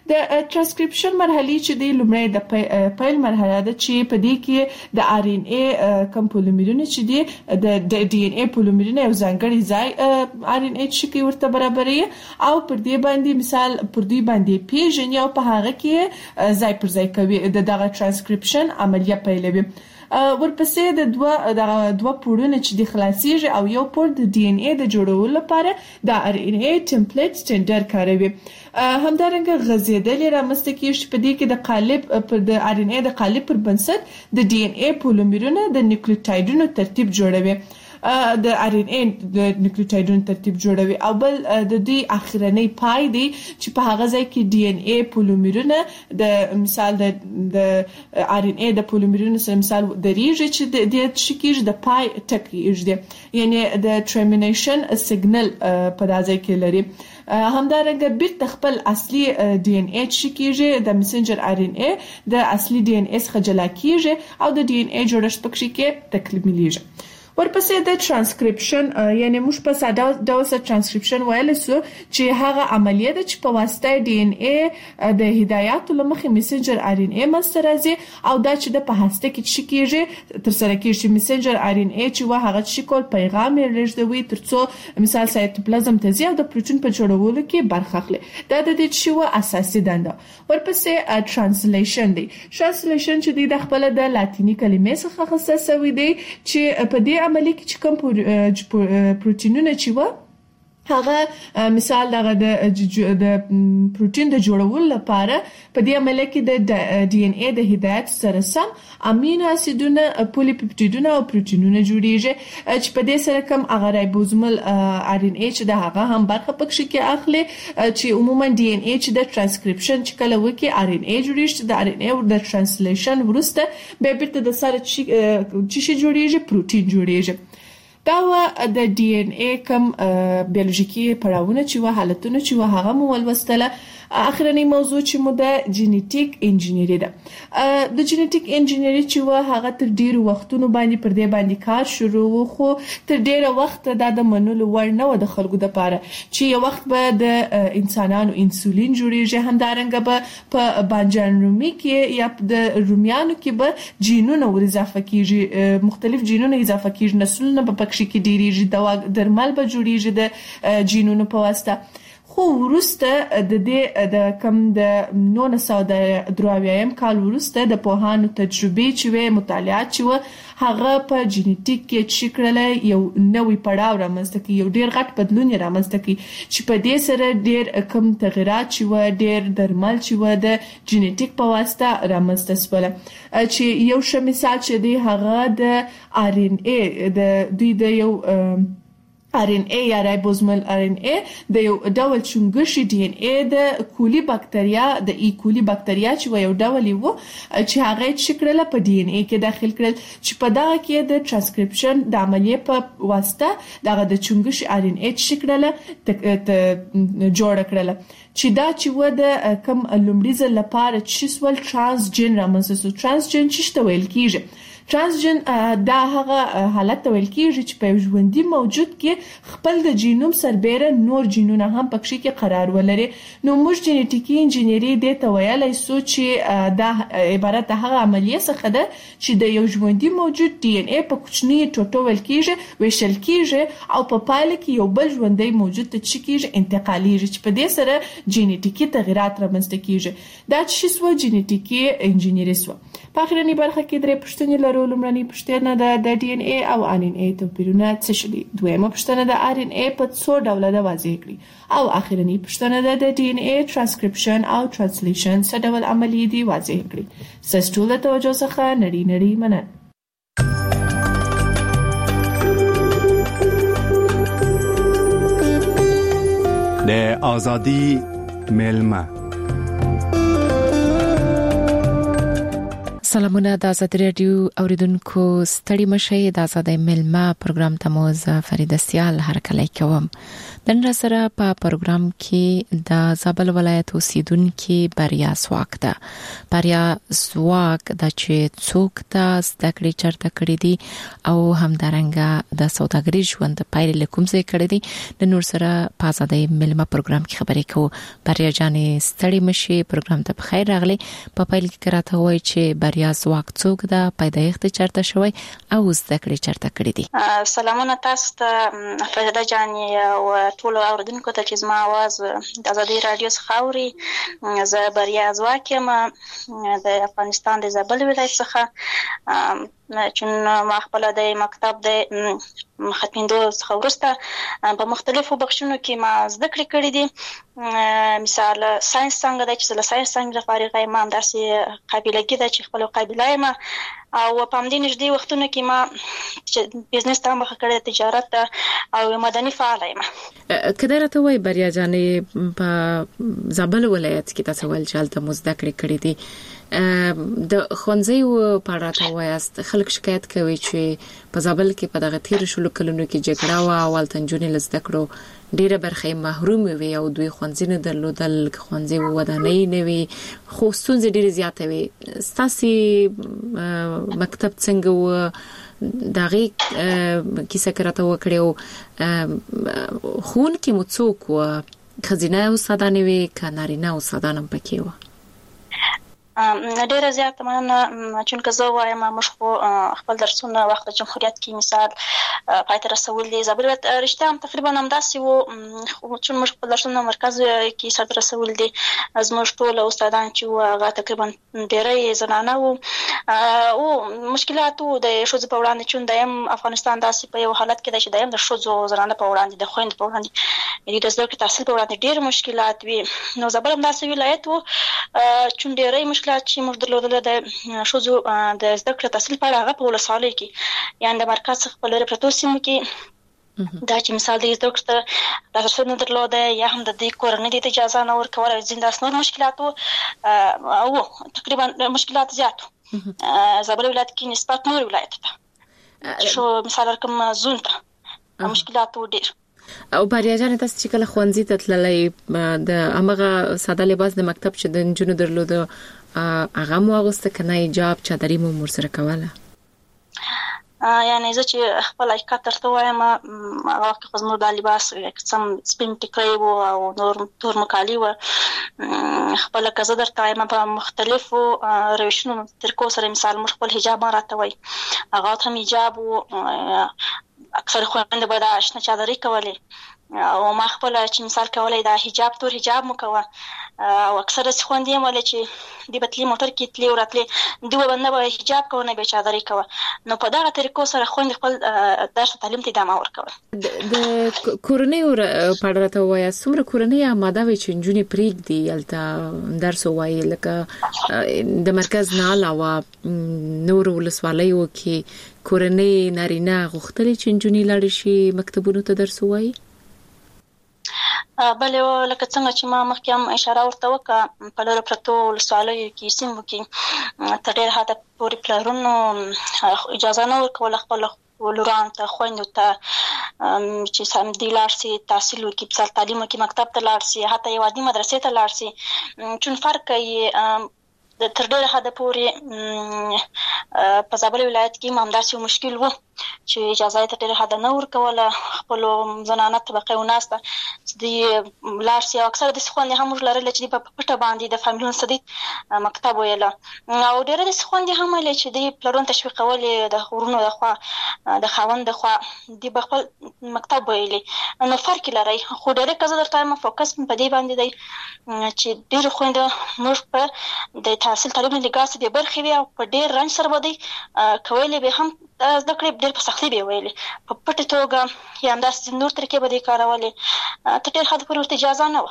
[SPEAKER 3] د ترانسکریپشن مرحله چې د لومړی د پیل مرحله ده چې په دې کې د آر ان ای کوم پولیمرونه چې دي د ډي ان ای پولیمرونه یو ځانګړي ځای آر ان ای چې ورته برابرې او پر دې باندې مثال پر دې باندې پیژني او په هغه کې ځای پر ځای کوي دغه ترانسکریپشن عملیه پیلوي. ورپسې د دوه پوړونه چې د خلاصيږي او یو پوړ د ډي ان ای د جوړولو لپاره د آر ان ای ټمپلیټ سټینډرډ کاروي. همدارنګه غځیدلې رامنځته کیږي په دې کې د قالب پر د آر ان ای د قالب پر بنسټ د ډي ان ای پولیمرونه د نیوکلیوټایډونو ترتیب جوړوي د آر ان ای د نیوکلیوټایډونو ترتیب جوړوي او بل د دې اخرنۍ پای دی چې په هغه ځای کې ډي ان ای پولیمرونه د مثال د آر ان ای د پولیمرونو سره مثال درېږي چې د شکیږي د پای ټکی یعنی د ټرمینیشن سیګنل په دازای کې لري. همدارنګه بیرته خپل اصلي ډي ان ای چې کېږي د میسنجر آر ان ای د اصلي ډي ان ای څخه جلا کېږي او د ډي ان ای جوړښت پکې کې تکمیلېږي. ورپسې د ترانسکریپشن یعنی موږ په ساده ډول سره ترانسکریپشن ویل سو چې هغه عملیه ده چې په واسطه ډي ان ای د هدایاتو لمخې میسنجر آر ان ای مستر راځي او دا چې د په هسته کې چې کېږي تر سره کېږي میسنجر آر ان ای چې هغه چې کول پیغام لېږدوي ترڅو مثال سایتوپلازم ته ځي او د پروتین په جوړولو کې برخه اخلي. دا د دې چې اساسي دنده. ورپسې ترانسلیشن دی. ترانسلیشن چې د خپل د لاتینی کلمې څخه اخیستل شوی دی چې په دې عملیه کې چې کوم پروتینونه چې هغه مثال دغه د پروتین د جوړولو لپاره په دې عملیه کې د ډي ان ای د هدایت سره سم امینو اسیدونه پولیپپټیدونه او پروتینونه جوړیږي چې په دې سره کوم هغه رایبوزومل آر ان ای چې د هغه هم برخه پکې کې اخلي چې عموما ډي ان ای چې د ترانسکریپشن چې کله وکي آر ان ای جوړیږي د آر ان ای د ترانسلیشن ورسته به بیرته د سره چې جوړیږي پروتین جوړیږي. دا د ډي ان ای کوم بیولوژیکي پړاوونه چې حالتونه چې هغه مو ولوستله. اخرنی موضوع چې مو د جینیټیک انجینری ده. د جینیټیک انجینری چې هغه تر ډیرو وختونو باندې پر دې باندې کار شروع خو تر ډیره وخت د منلو وړ نه و د خلکو د لپاره چې یو وخت به د انسانانو انسولین جوړیږي همدارنګه به په بانجان رومي کې یا د رومیانو کې به جینونه ور اضافه کیږي مختلف جینونه اضافه کیږي نسلونه په پکې کې ډیریږي دوا درمل به جوړیږي د جینونو په واسطه. خو ورسته د دې د کم د 1923 کال ورسته د پوهانو تجربې چې مطالعات چې هغه په جینیټیک کې چې کړل یو نوې پړاو رامنځته کوي یو ډیر غټ بدلون رامنځته کوي چې په دې سره ډیر کم تغیرات چې ډیر درمل چې د جینیټیک په واسطه رامنځته شول چې یو ښه مثال چې دی هغه د آر ان ای د دوی د یو آر ان ای یا رایبوزومل آر ان ای د یو ډول چونګښي ډي ان ای د کولی بکټریا د ای کولی بکټریا چې یو ډول وو چې هغه چې کړل په ډي ان ای کې داخل کړل چې په دغه کې د ترانسکریپشن د عملیه په واسطه دغه د چونګښي آر ان ای چې کړل جوړ کړل چې دا چې د کم لومړي ځل لپاره چې سوال ترانسجن رامنځته ترانسجن چې ویل کیږي. ترانسجن دا هغه حالت ویل کیږي چې په ژوندۍ موجود کې خپل د جینوم سربېره نور جینونه هم پکې کې قرار ولري. نو موږ جینیټیکي انجینری د تویلای سو چې دا عبارت هغه عملیه څخه ده چې د یو ژوندۍ موجود ډي ان ای په کوچنی ټوټو ویل کیږي ویشل کیږي او په پایله کې یو بل ژوندۍ موجود ته چې کیږي انتقالیږي چې په دې سره جینیټیکي تغیرات رامنځته کیږي. دا چې سو جینیټیکي انجینری سو. په اخرنی برخه کې درې پوښتنې لرو. لومړنۍ پوښتنه د ډي ان ای او آر ان ای توپیرونه څه شي دي. دویمه پوښتنه د آر ان ای په څو ډوله ده واضح کړئ او اخرنی پوښتنه د ډي ان ای ترانسکریپشن او ترانسلیشن څه ډول عملیې دي واضح کړئ. ستاسو ټول توجه څخه نړۍ مننه.
[SPEAKER 4] د ازادي ملما
[SPEAKER 5] سلامونه د آزاد رادیو اوریدونکو ستړي مشه د آزاد ملما پروګرام ته مو فرید سیال هرکلی کوم د نن سره په پروګرام کې د زابل ولایت اوسیدونکو بریا سواک د چې څوک د ستکړې چرته کړې دي او همدارنګه د سوداګری ژوند پایل لیکوم ځای کړې دي د نور سره په آزاد ملما پروګرام کې خبرې کوو. بریا جانې ستړي مشه پروګرام ته بخیر راغلي. په پایل کې راته وایي چې بریا سواک څوک د پیدایښت چرته شوی او زده کړې چرته کړې دي.
[SPEAKER 6] سلامونه تاسو ته فریده جانې او ټول اوریدونکو ته چې زما आवाज د آزادي رادیو څخه اوري. زه بریا سواک یم د افغانستان د زابل ولایت څخه چون ما خپل د مکتب د ختمیدو څخه وروسته په مختلفو بخشونو کې ما زده کړې کړې دي. مثال ساينس څنګه د چې له ساينس څنګه فارغه یم داسې قابلیت ده چې خپل قابلیت یم او په همدې نږدې وختونو کې ما بزنس ته مخه کړې تجارت او مدني فعال یم.
[SPEAKER 5] کله راته وای بریا جانې په زابل ولایت کې تاسو ول چالت مزده کړې دي د خونځیو په اړه وایست خلک شکایت کوي چې په زابل کې په دغه تیر شلو کلونو کې جګړه او والتنجونې لزده کړو ډیره برخه محروم وي او دوی خونځي نه درلودل خونځي ودانۍ نه وي خو ستونزې ډیره زیاته وي. ستاسو مکتب څنګه و دغه کیسه کراته وکړو خون کې مڅوک و خزینه او سادانه وي کنارینه او سادانه پکې و.
[SPEAKER 6] ډیره زیاته مننه چې زه وایم موږ خپل درسونه وخت جمهوریت کې مثال پاتې رسول دي زابل رښتیا هم تقریبا همداسې وو چې موږ خپل درسونه مرکز کې سره رسول دي. زموږ ټول استادان چې هغه تقریبا ډیره زنانه وو او مشکلات د شوز په وړاندې چې دایم افغانستان داسې په یو حالت کې دی چې دایم د شوز زنانه په وړاندې د خويند په وړاندې د زده کړې تحصیل په وړاندې ډیر مشکلات وي. نو زابل همداسې ولایت وو چې ډیره چې موږ درلودل د شوزو د زده کړې تحصیل په اړه په ولسوالۍ کې یعنی د مرکز څخه په لوري پروتو سیمو کې دا چې مثال د زده کړې لاسرسي نه درلوده یا هم د دې کورنۍ د اجازه نه ورکول او ځینې نور مشکلات او تقریبا مشکلات زیات زابل ولایت کې نسبت نور ولایت ته شو مثال کوم زون ته مشکلات ډیر.
[SPEAKER 5] او بریا جان تاسو چې کله خوانځي ته تللې د امغه ساده لباس د مکتب چې د جنونو درلوده هغه مو واغسته کنه حجاب چادرې مو مرسره کوله
[SPEAKER 6] یعنی زه چې خپل حقیقت درته وایم هغه وخت خو زموږ د لباس سم سپین ټیکری وو او نور تور مکالي وو خپل کزه درته وایم په مختلفو روشونو ترکو سره مثال موږ خپل حجاب راته وای هغه هم حجاب وو اکثر خويندې به دا آشنا چادرې کولې او ما خپل چې مثال کولای دا حجاب تور حجاب مو کوه او اکثر خويندې مولې چې د بتلی موټر کې تلی وراتلې دوه باندې به حجاب کوونه به چادرې کوه. نو په دغه طریقو سره خويندې خپل درس تعلیم ته ادامه ورکول.
[SPEAKER 5] د کورنۍ پړراته وای څومره کورنۍ آماده وي چې جنونی پریک دی الته درس وای لکه د مرکز نه علاوه نور ولسوالیو کې کورنۍ نارینه غوښتلې چې جنونی لاړ شي مکتبونو ته درس وای.
[SPEAKER 6] بله لکه څنګه چې ما مخکې هم اشاره ورته وکړه په لور پرتو ولسوالیو کې سیمو کې تر ډېر حده پورې پلرونو اجازه نه ورکوله خپل ولورانو ته خویندو ته چې سمدي لاړ شي تحصیل وکړي په تعلیم کې مکتب ته لاړ شي حتی یو عادي مدرسې ته لاړ شي چون فرق یې تر ډېر حده پورې په زابل ولایت کې همداسې مشکل وو چې اجازه ته ډېر حده نه ورکوله خپل زنانه طبقه وناسته چې د لاړ شي او اکثر د خوندې هم لرل چې په پټه باندې د فامیلونو سدي مکتب ویله او ډېر د خوندې هم لري چې د پلرون تشویقول د غورونو د خوا د خاوند د خوا د بخل مکتب ویلي نو فرق لري خو ډېر کزه درته ما فوکس په دې باندې دی چې ډېر خوندې موږ په د تحصیل تعلیم لګاسي د برخې وي او په ډېر رنج سره بده کولې به هم زده کړې ډېر په سختۍ به ویلې په پټه توګه یا همداسې نور طریقې به دې کارولې ته ډېر حد پورې اجازه نه وه.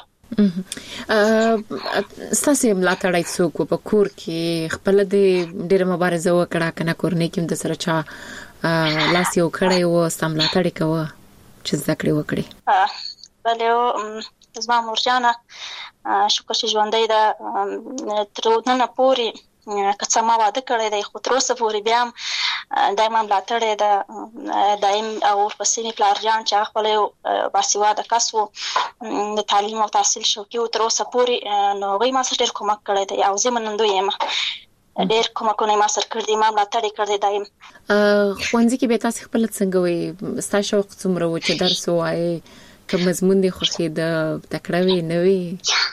[SPEAKER 5] ستاسو ملاتړی څوک په کور کې خپل د ډېر مبارزه وکړه کنه کورنۍ کې د سره چا لاس یو کړی و سملاتړی کوه چې زده کړې وکړي.
[SPEAKER 6] بله زما مور جانه شکر چې ژوندۍ ده تر ننه پورې کڅه ما واده کړی دی خو تر اوسه پورې بیا هم دایمه ملاتړ یې ده دایم او ورپسې مې پلار جان چې هغه خپله یو باسواده کس و د تعلیم او تحصیل شوقي و تر اوسه پورې نو هغوی ما سره ډېر کومک کړی دی او زه منندوی یم ډېر کومکونه یې ما سره کړي دي ما ملاتړ یې کړی دایم
[SPEAKER 5] ښوونځي کې به تاسې خپله څنګه وایي ستا شوق څومره و چې درس ووایې که مضمون دې خوښېده تکړه وې نه وې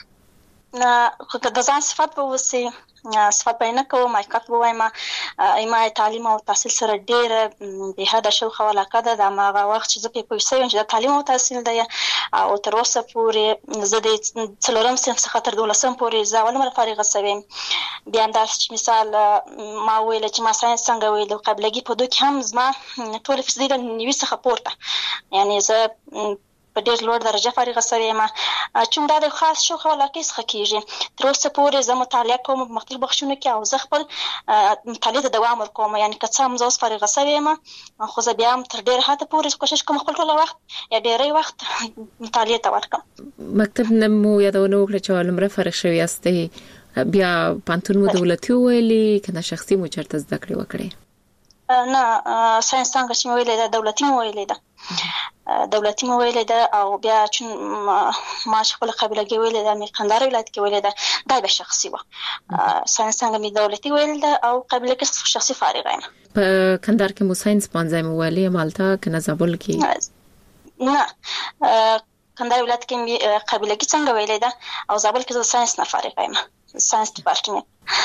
[SPEAKER 6] خو که د ځان صفت به اوسي صفت به یې نه کوم حقیقت به وایم ما تعلیم او تحصیل سره ډېره بېحده شوق او علاقه ده د هماغه وخت چې زه پرې پوه شوې یم چې د تعلیم او تحصیل دی او تر اوسه پورې زه د 4م صنف څخه تر 12م پورې زه اول عمره فارغه شوې یم بیا همداسې چې مثال ما وویله چې ما ساینس څنګه ویل قابلګي په 2 کې هم زما ټوله فیصدي له 90 څخه پورته یعنې زه په ډېر لوړ درجه فارغه شوې یم چون دا د خاص شوق او علاقې څخه کېږي تر اوسه پورې زه مطالعه کوم په مختلفو بخشونو کې او زه خپل مطالعې ته دوام ورکوم یعنې که څه هم زه اوس فارغه شوې یم خو زه بیا هم تر ډېره حده پورې کوشش کوم خپل ټوله وخت یا ډېری وخت مطالعې ته ورکړم
[SPEAKER 5] مکتب نه مو یادونه وکړه چې اول عمره فارغ شوې یاستئ بیا پوهنتون مو دولتي وویلې که نه شخصي مو چېرته زده کړې وکړې
[SPEAKER 6] نه ساینس څنګه چې مې ویلې ده دولتي مې ویلې ده دولتي مې ویلې ده او بیا چون ما خپله قابلګي ویلې ده مې کندهار ولایت کې ویلې ده دا به شخصي وه ساینس څنګه مې دولتي ویلې ده او قابلګي شخصي فارغه یم
[SPEAKER 5] په کندهار کې مو ساینس پوهنځی مو ویلې مالته که نه زابل کې
[SPEAKER 6] نه کندهار ولایت کې مې قابلګي څنګه ویلې ده او زابل کې زه ساینس نه فارغه یم ساینس ډپارټمنټ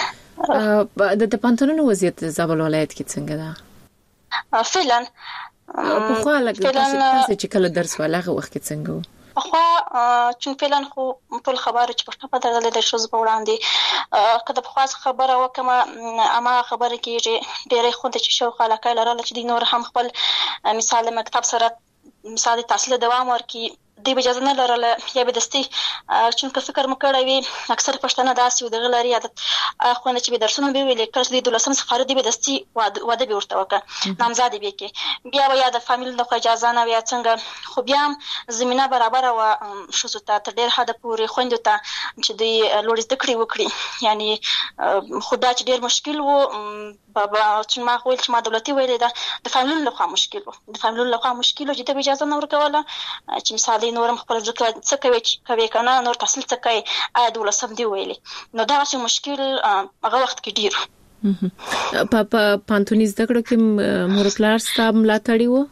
[SPEAKER 5] د پوهنتونونو وضعیت زابل ولایت کې څنګه ده
[SPEAKER 6] فعلا
[SPEAKER 5] په خو لګ تاسو چې کله درس ولاغه وخت کې څنګه و
[SPEAKER 6] خو چې فعلا خو ټول خبره چې پښتو په درجه د شوز په وړاندې کله په خاص خبره وکم اما خبره کېږي ډېرې خوند چې شوق علاقه لرله چې د نور هم خپل مثال مکتب سره مثال تحصیل دوام ورکي دی به اجازه نه لرله یا به دستي چونکه فکر مو کړی وي اکثر پښتانه داسې و دغه لري عادت خوند چې به درسونه به ویلې کله چې د 12م څخه دی به دستي واده به ورته وکړه نامزادې به کې بیا به یا د فامیل د اجازه نه وي څنګه خو بیا هم زمينه برابر و ښځو ته تر ډېر حده پورې خویندو ته چې دوی لوړ زده کړې وکړي یعنی خو دا چې ډېر مشکل و چې ما ویل چې ما دولتي ویلې ده د فامیل له خوا مشکل و د فامیل له خوا مشکل و چې د اجازه نه ورکوله چې مثال نورم خپل ځکه څه کوي کنه نور تحصیل څه کوي آیا 12م دی ویلې نو دا څه مشکل هغه وخت کې ډیر
[SPEAKER 5] په پانتونی زده کړو کې مور پلار ستاب ملاتړي وو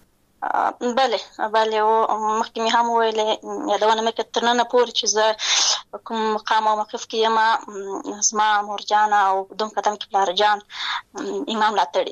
[SPEAKER 6] بله او مخکې مې هم ویلې یادونه مې کړه تر نن پورې چې زه کوم مقام او موقف کې یم زما مور جان او دوم قدم کې پلار جان امام ملاتړي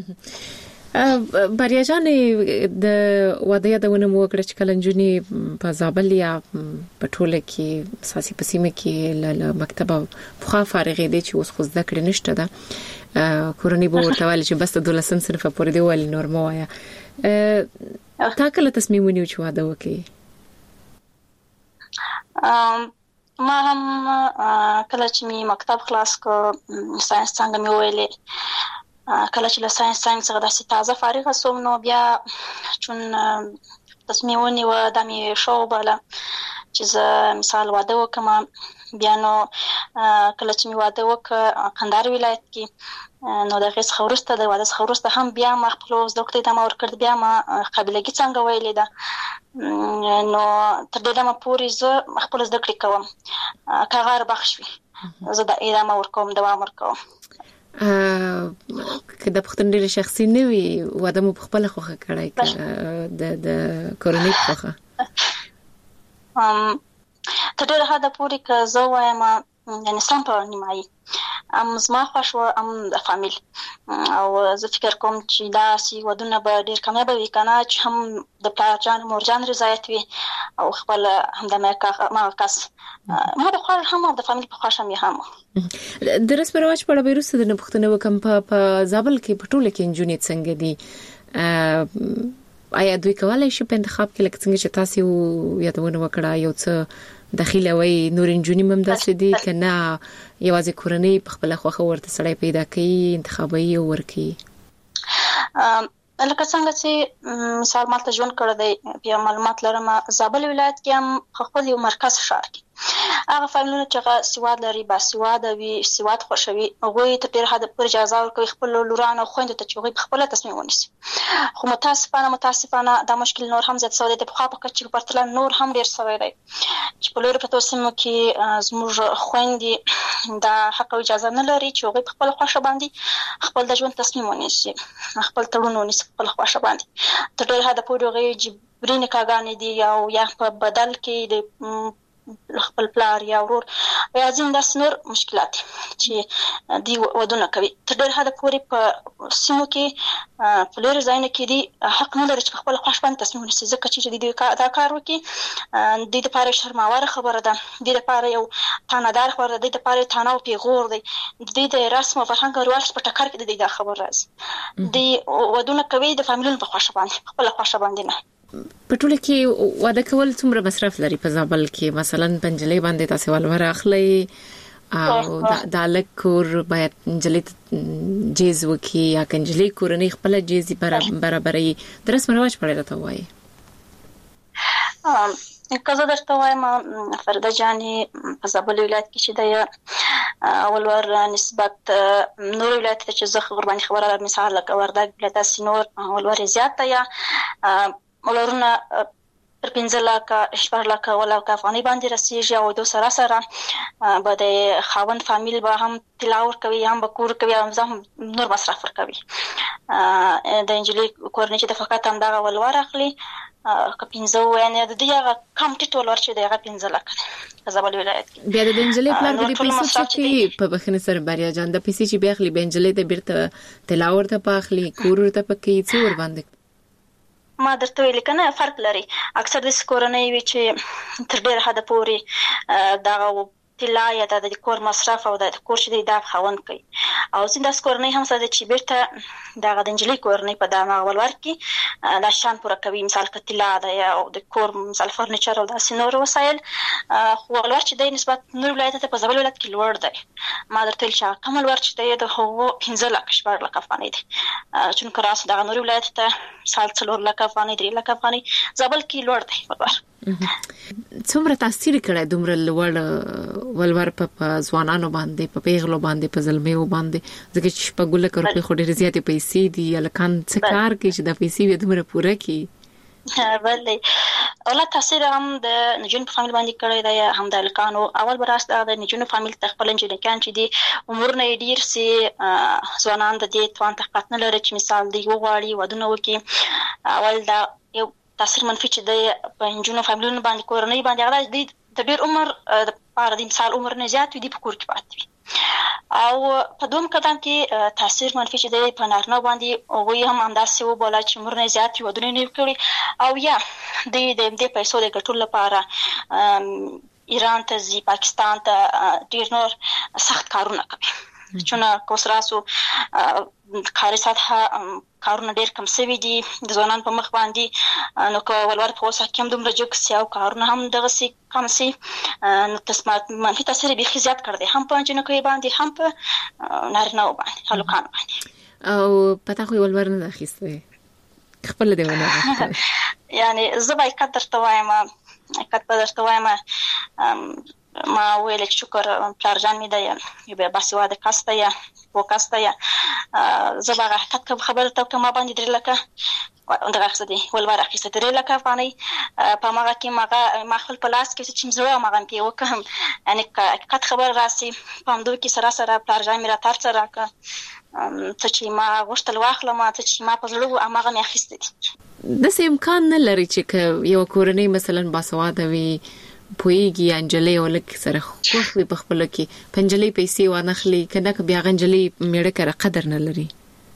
[SPEAKER 5] بریا جان د واده یادونه مو وکړه چې کله نجونې په زابل یا په ټوله کې اساسي پسیمه کې له مکتبه په فارغې دي چې اوس خو زده کړې نشته ده کورنۍ به ورته وایي چې بس د 12م صنف پورې دی ولې نور مو وایا تا کله تصمیم ونیو چې واده وکړې
[SPEAKER 6] ما هم کله چې می مکتب خلاص کو ساينس څنګه مې ویلې کله چې له ساينس څخه داسې تازه فارغه شوم نو بیا چون تصمیم ونیو د مې شوبله چې زه مثال واده وکم بیا نو کله چې مې واده وک کندهار ولایت کې نو د هغې څخه وروسته د واده څخه وروسته هم بیا ما خپلو زده کړو ته ادامه ورکړه بیا ما قابلګي څنګه ویلې ده نو تر دې دمه پورې زه خپل زده کړې کوم که غار بخش وي زه د ادامه ورکوم دوام ورکوم
[SPEAKER 5] که د پښتون ډېر شخصي نه وي واده مو په خپله خوښه کړی د کورنۍ په خوښه
[SPEAKER 6] تر ډېره حده پورې که زه وایم یعنې سم په نیمایي زما خوښ و د فامیل او زه فکر کوم چې داسې ودونه به ډېر کامیابه وي که نه چې هم د پلار جان مور جان رضایت وي او خپل همدغه کس ما د خوښ هم او د فامیل په خوښ هم یې هم
[SPEAKER 5] د رسم رواج په اړه به وروسته درنه پوښتنه وکړم په زابل کې په ټوله کې نجونې څنګه دي آیا دوی کولای شي په انتخاب کې لکه څنګه چې تاسو یادونه وکړه یو څه داخله وي نور انجونی هم داسې دي کنه یوازې کورنۍ په خپل خوخه ورته سړی پیدا کوي انتخابي ورکی
[SPEAKER 6] لکه څنګه چې مثال مالته ژوند کړی دی بیا معلومات لرم زابل ولایت کې هم خپل یو مرکز ښار کې هغه فامیلونه چې سواد لري باسواد وي سواد خوشوي هغه ته ډېر حد پر اجازه ورکوي خپل لورانو خويندو ته چې هغه خپل تصمیم ونیسي خو متاسفانه دا مشکل نور هم زیات شوی دی په خوا په کچې پرتله نور هم ډېر شوی دی چې په لوري په توسمو کې زموږ خويندې دا حق او اجازه نه لري چې هغه خپل خوښه باندې خپل د ژوند تصمیم ونیسي خپل تړون ونیسي خپل خوښه باندې تر ډېر حد پورې هغه جبري نکاحګانې دي او یا په بدل کې د خپل پلار یا ورور یا ځین داس نور مشکلات چې دی ودونه کوي تر ډېر حد پورې په سیمو کې په لوی ځایونو کې دی حق نه لري چې خپل خوښ باندې تصمیم ونیسي ځکه چې د دا کار وکړي د لپاره شرماوره خبره ده د لپاره یو تانادار خبره ده د لپاره تانه او پیغور دی د رسم او فرهنګ او رواج په ټکر کې د خبر راځي د ودونه کوي د فامیلونو په خوښه باندې خپل خوښه باندې نه
[SPEAKER 5] په ټوله کې واده کول څومره مصرف لري په زابل کې مثلا پنځلې باندې تاسو ولور اخلي او د الکور باید انجلې جیز وکي یا کنجلې کورنۍ خپل جیزي برابرې د رسم رواج په اړه ته وایي
[SPEAKER 6] کزه درته وایم فرده جاني په زابل ولایت کې چې د ولور نسبت نور ولایت ته چې زه قرباني خبره مثال لکه وردګ ولایت سينور ولور زیات یا ولورونه پر 15 لک 14 لک ولا افغاني باندې رسیږي او د سره به د خاوند فامیل به هم تلاور کوي هم به کور کوي هم نور مصرف کوي د انجلې کورنۍ چې د فقط هم دا ولور اخلي که 15 یعنی د دې کم ټیټ ولور چې دغه 15 لک په زابل ولایت کې
[SPEAKER 5] بیا د انجلې پلان په پیسې چې په بخنه سره بریا جان د پیسې چې بیا اخلي به انجلې د بیرته تلاور ته پاخلي کور ته پکې څو ور باندې
[SPEAKER 6] ما درته ویل کنه فرق لري اکثر د کورنۍ وی چې تر ډېر حد پورې دا تلا یا د کور مصرف او د کور چې د خاوند کوي او زنده کورنۍ هم ساده چې بیرته د غدنجلي کورنۍ په دامه ولور کې د شان پوره کوي مثال کتلا د یا د کور مثال فرنیچر او د سينور وسایل خو ولور چې د نسبت نور ولایت ته په زابل ولایت کې لوړ دی ما درته چې کوم ولور چې د هو 15 لک 14 لک افغاني دي چې کراس د نور ولایت ته سال 4 لک افغاني 3 لک افغاني زابل کې لوړ دی ولور
[SPEAKER 5] څومره تاثیر کړی دومره لوړ ولور په ځوانانو باندې په پیغلو باندې په زلمیو باندې ځکه چې په ګوله کړو په خوري زیاتې پیسې دي الکان څه کار کوي چې د پیسې دومره پوره کی
[SPEAKER 6] بلې اوله تاثیر هم د نجون په فامیل باندې کړی دی هم د الکانو اول براست د نجون فامیل خپل انجلکان چې دي عمر نه ډیر سي ځوانان د دې توان طاقت نه لري چې مثال دی وغواړي ودونه وکي اول دا یو تاثیر منفي چې د پنځونو فامیلونو باندې کورنۍ باندې هغه د ډیر عمر د پاره د مثال عمر نه زیات وي په کور کې پاتې وي او په دوم قدم کې تاثیر منفي چې د پنارنو باندې هغه هم انداسې وبوله چې عمر نه زیات وي ودونه نه کړي او یا د پیسو د ګټلو لپاره ایران ته ځي پاکستان ته ډیر نور سخت کارونه کوي چې کوسراسو کاري سطح کارونه ډیر کم شوي دي د ځوانان په مخ باندې نو که ولور په اوسه کې هم دومره جوګ سي او کارونه هم دغه سي کم سي نو تسمات منفي تاثیر به زیات کړ دي هم په جنو کې باندې هم په نارینه باندې هلوکان باندې
[SPEAKER 5] او پتا خو ولور نه اخیسته خپل دی ونه
[SPEAKER 6] یعنی زبای قدر توایم ما ویل چې شکر پلارجان می دی یو به باسواده کاسته یا وکاسته یا زبا حقیقت کوم خبره ته کوم باندې درې لکه اندغه خسته ولور اخیسته درې لکه افغاني په ماغه کې ما خپل پلاس کې چې زړه ماغه کې وکم یعنی حقیقت خبر راسي په همدو کې سره پلارجان می را تر سره کا ته چې ما غوښتل واخله ما ته چې ما په زړه اماغه می اخیسته
[SPEAKER 5] د سې امکان نه لري چې یو کورنۍ مثلا باسواده وي پویږي انجلې ولک سره خوښ وي په خپل کې پنجلې پیسې وانخلي کنه که بیا غنجلې میړه کړه قدر نه لري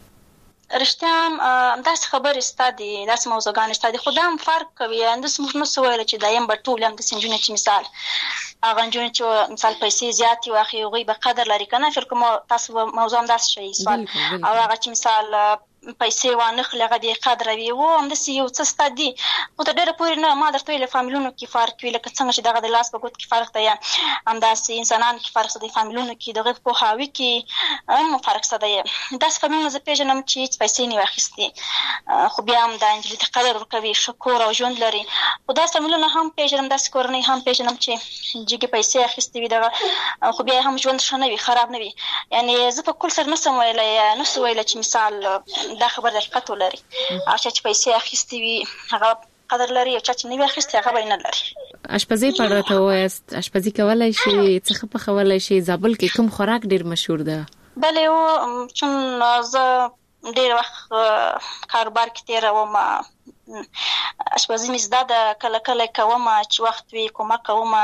[SPEAKER 6] رښتیا داس خبر استادي داس موضوعګان استادي خدام فرق کوي اندس موږ نو سوال چې دایم به ټول هم د سنجونه چې مثال هغه جون چې مثال پیسې زیات واخی غي به قدر لري کنه فکر کوم تاسو موضوع هم داس شي سوال او هغه چې مثال پیسې وانه خلغه به قدر وي او هم د یو څه ستدي او ته ډېر پوری نه ما درته ویل فامیلونو کې فرق وی لکه څنګه چې دغه د لاس په ګوت کې فرق دی هم داسې انسانان کې فرق دی فامیلونو کې دغه په هاوی کې هم فرق څه دی داس فامیلونو زه پیژنم چې پیسې نه واخیستي خو بیا هم د انجلي قدر ورکوي شکر او ژوند لري او داس فامیلونو هم پیژنم داس کورنۍ هم پیژنم چې جګه پیسې اخیستي وي دغه خو بیا هم ژوند ښه نه وي خراب نه وي یعنی زه په کل سره نسم ویلای نو ویل چې مثال دا خبر حقیقت ولري او چې پیسې اخیستي وي هغه قدر لري او چې نه وي اخیستي هغه به نه لري
[SPEAKER 5] اشپزي پر راته وایست اشپزي کولای شي څه په خولای شي زابل کې کوم خوراک ډیر مشهور ده
[SPEAKER 6] بله او چون زه ډیر وخت کاروبار کې تیر وم اشپزي مې زده کله کله کوم چې وخت وي کومه کوم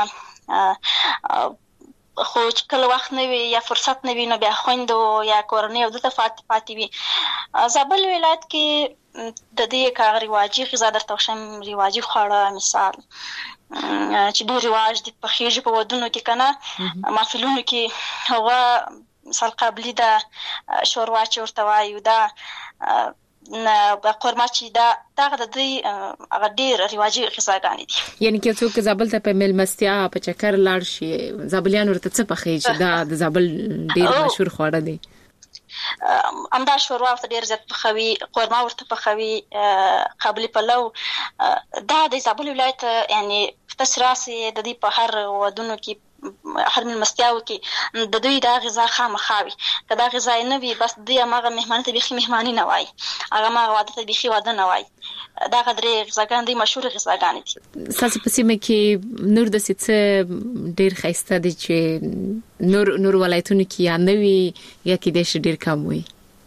[SPEAKER 6] خو چې کله وخت نه وي یا فرصت نه وي نو بیا خويندو یا کورنۍ او دته پاتې وي زابل ولایت کې د دې کار رواجي غذا درته وشم رواجي خواړه مثال چې ډېر رواج دي په خېږي په ودونو کې کنه محفلونو کې هغه مثال قبلي د شوروا چې ورته وایو دا نه قورمه چې دا د دې هغه ډېر رواجي غذاګانې دي
[SPEAKER 5] یعنی کې څوک زابل ته په ملمستیا په چکر لاړ شي زابلیان ورته څه پخې چې دا د زابل ډېر مشهور خواړه دي
[SPEAKER 6] امدا شوروا ورته ډېر زیات پخوي قورمه ورته پخوي قبلي پلو دا د زابل ولایت یعنی تسراسي د دې په هر ودونو کې هر ملمستیاو کې د دوی دا غذا خامخاوي کدا غذا نه وي بس دوی هغه مهمان ته بيخي مهماني نه وای هغه ما واده ته بيخي واده نه وای دا غدرې غذاګان دي مشهور غذاګان دي
[SPEAKER 5] تاسو په سیمه کې نور د څه ډیر خیسته دي چې نور ولایتونو کې یا نوي یا کې د ډیر کم وي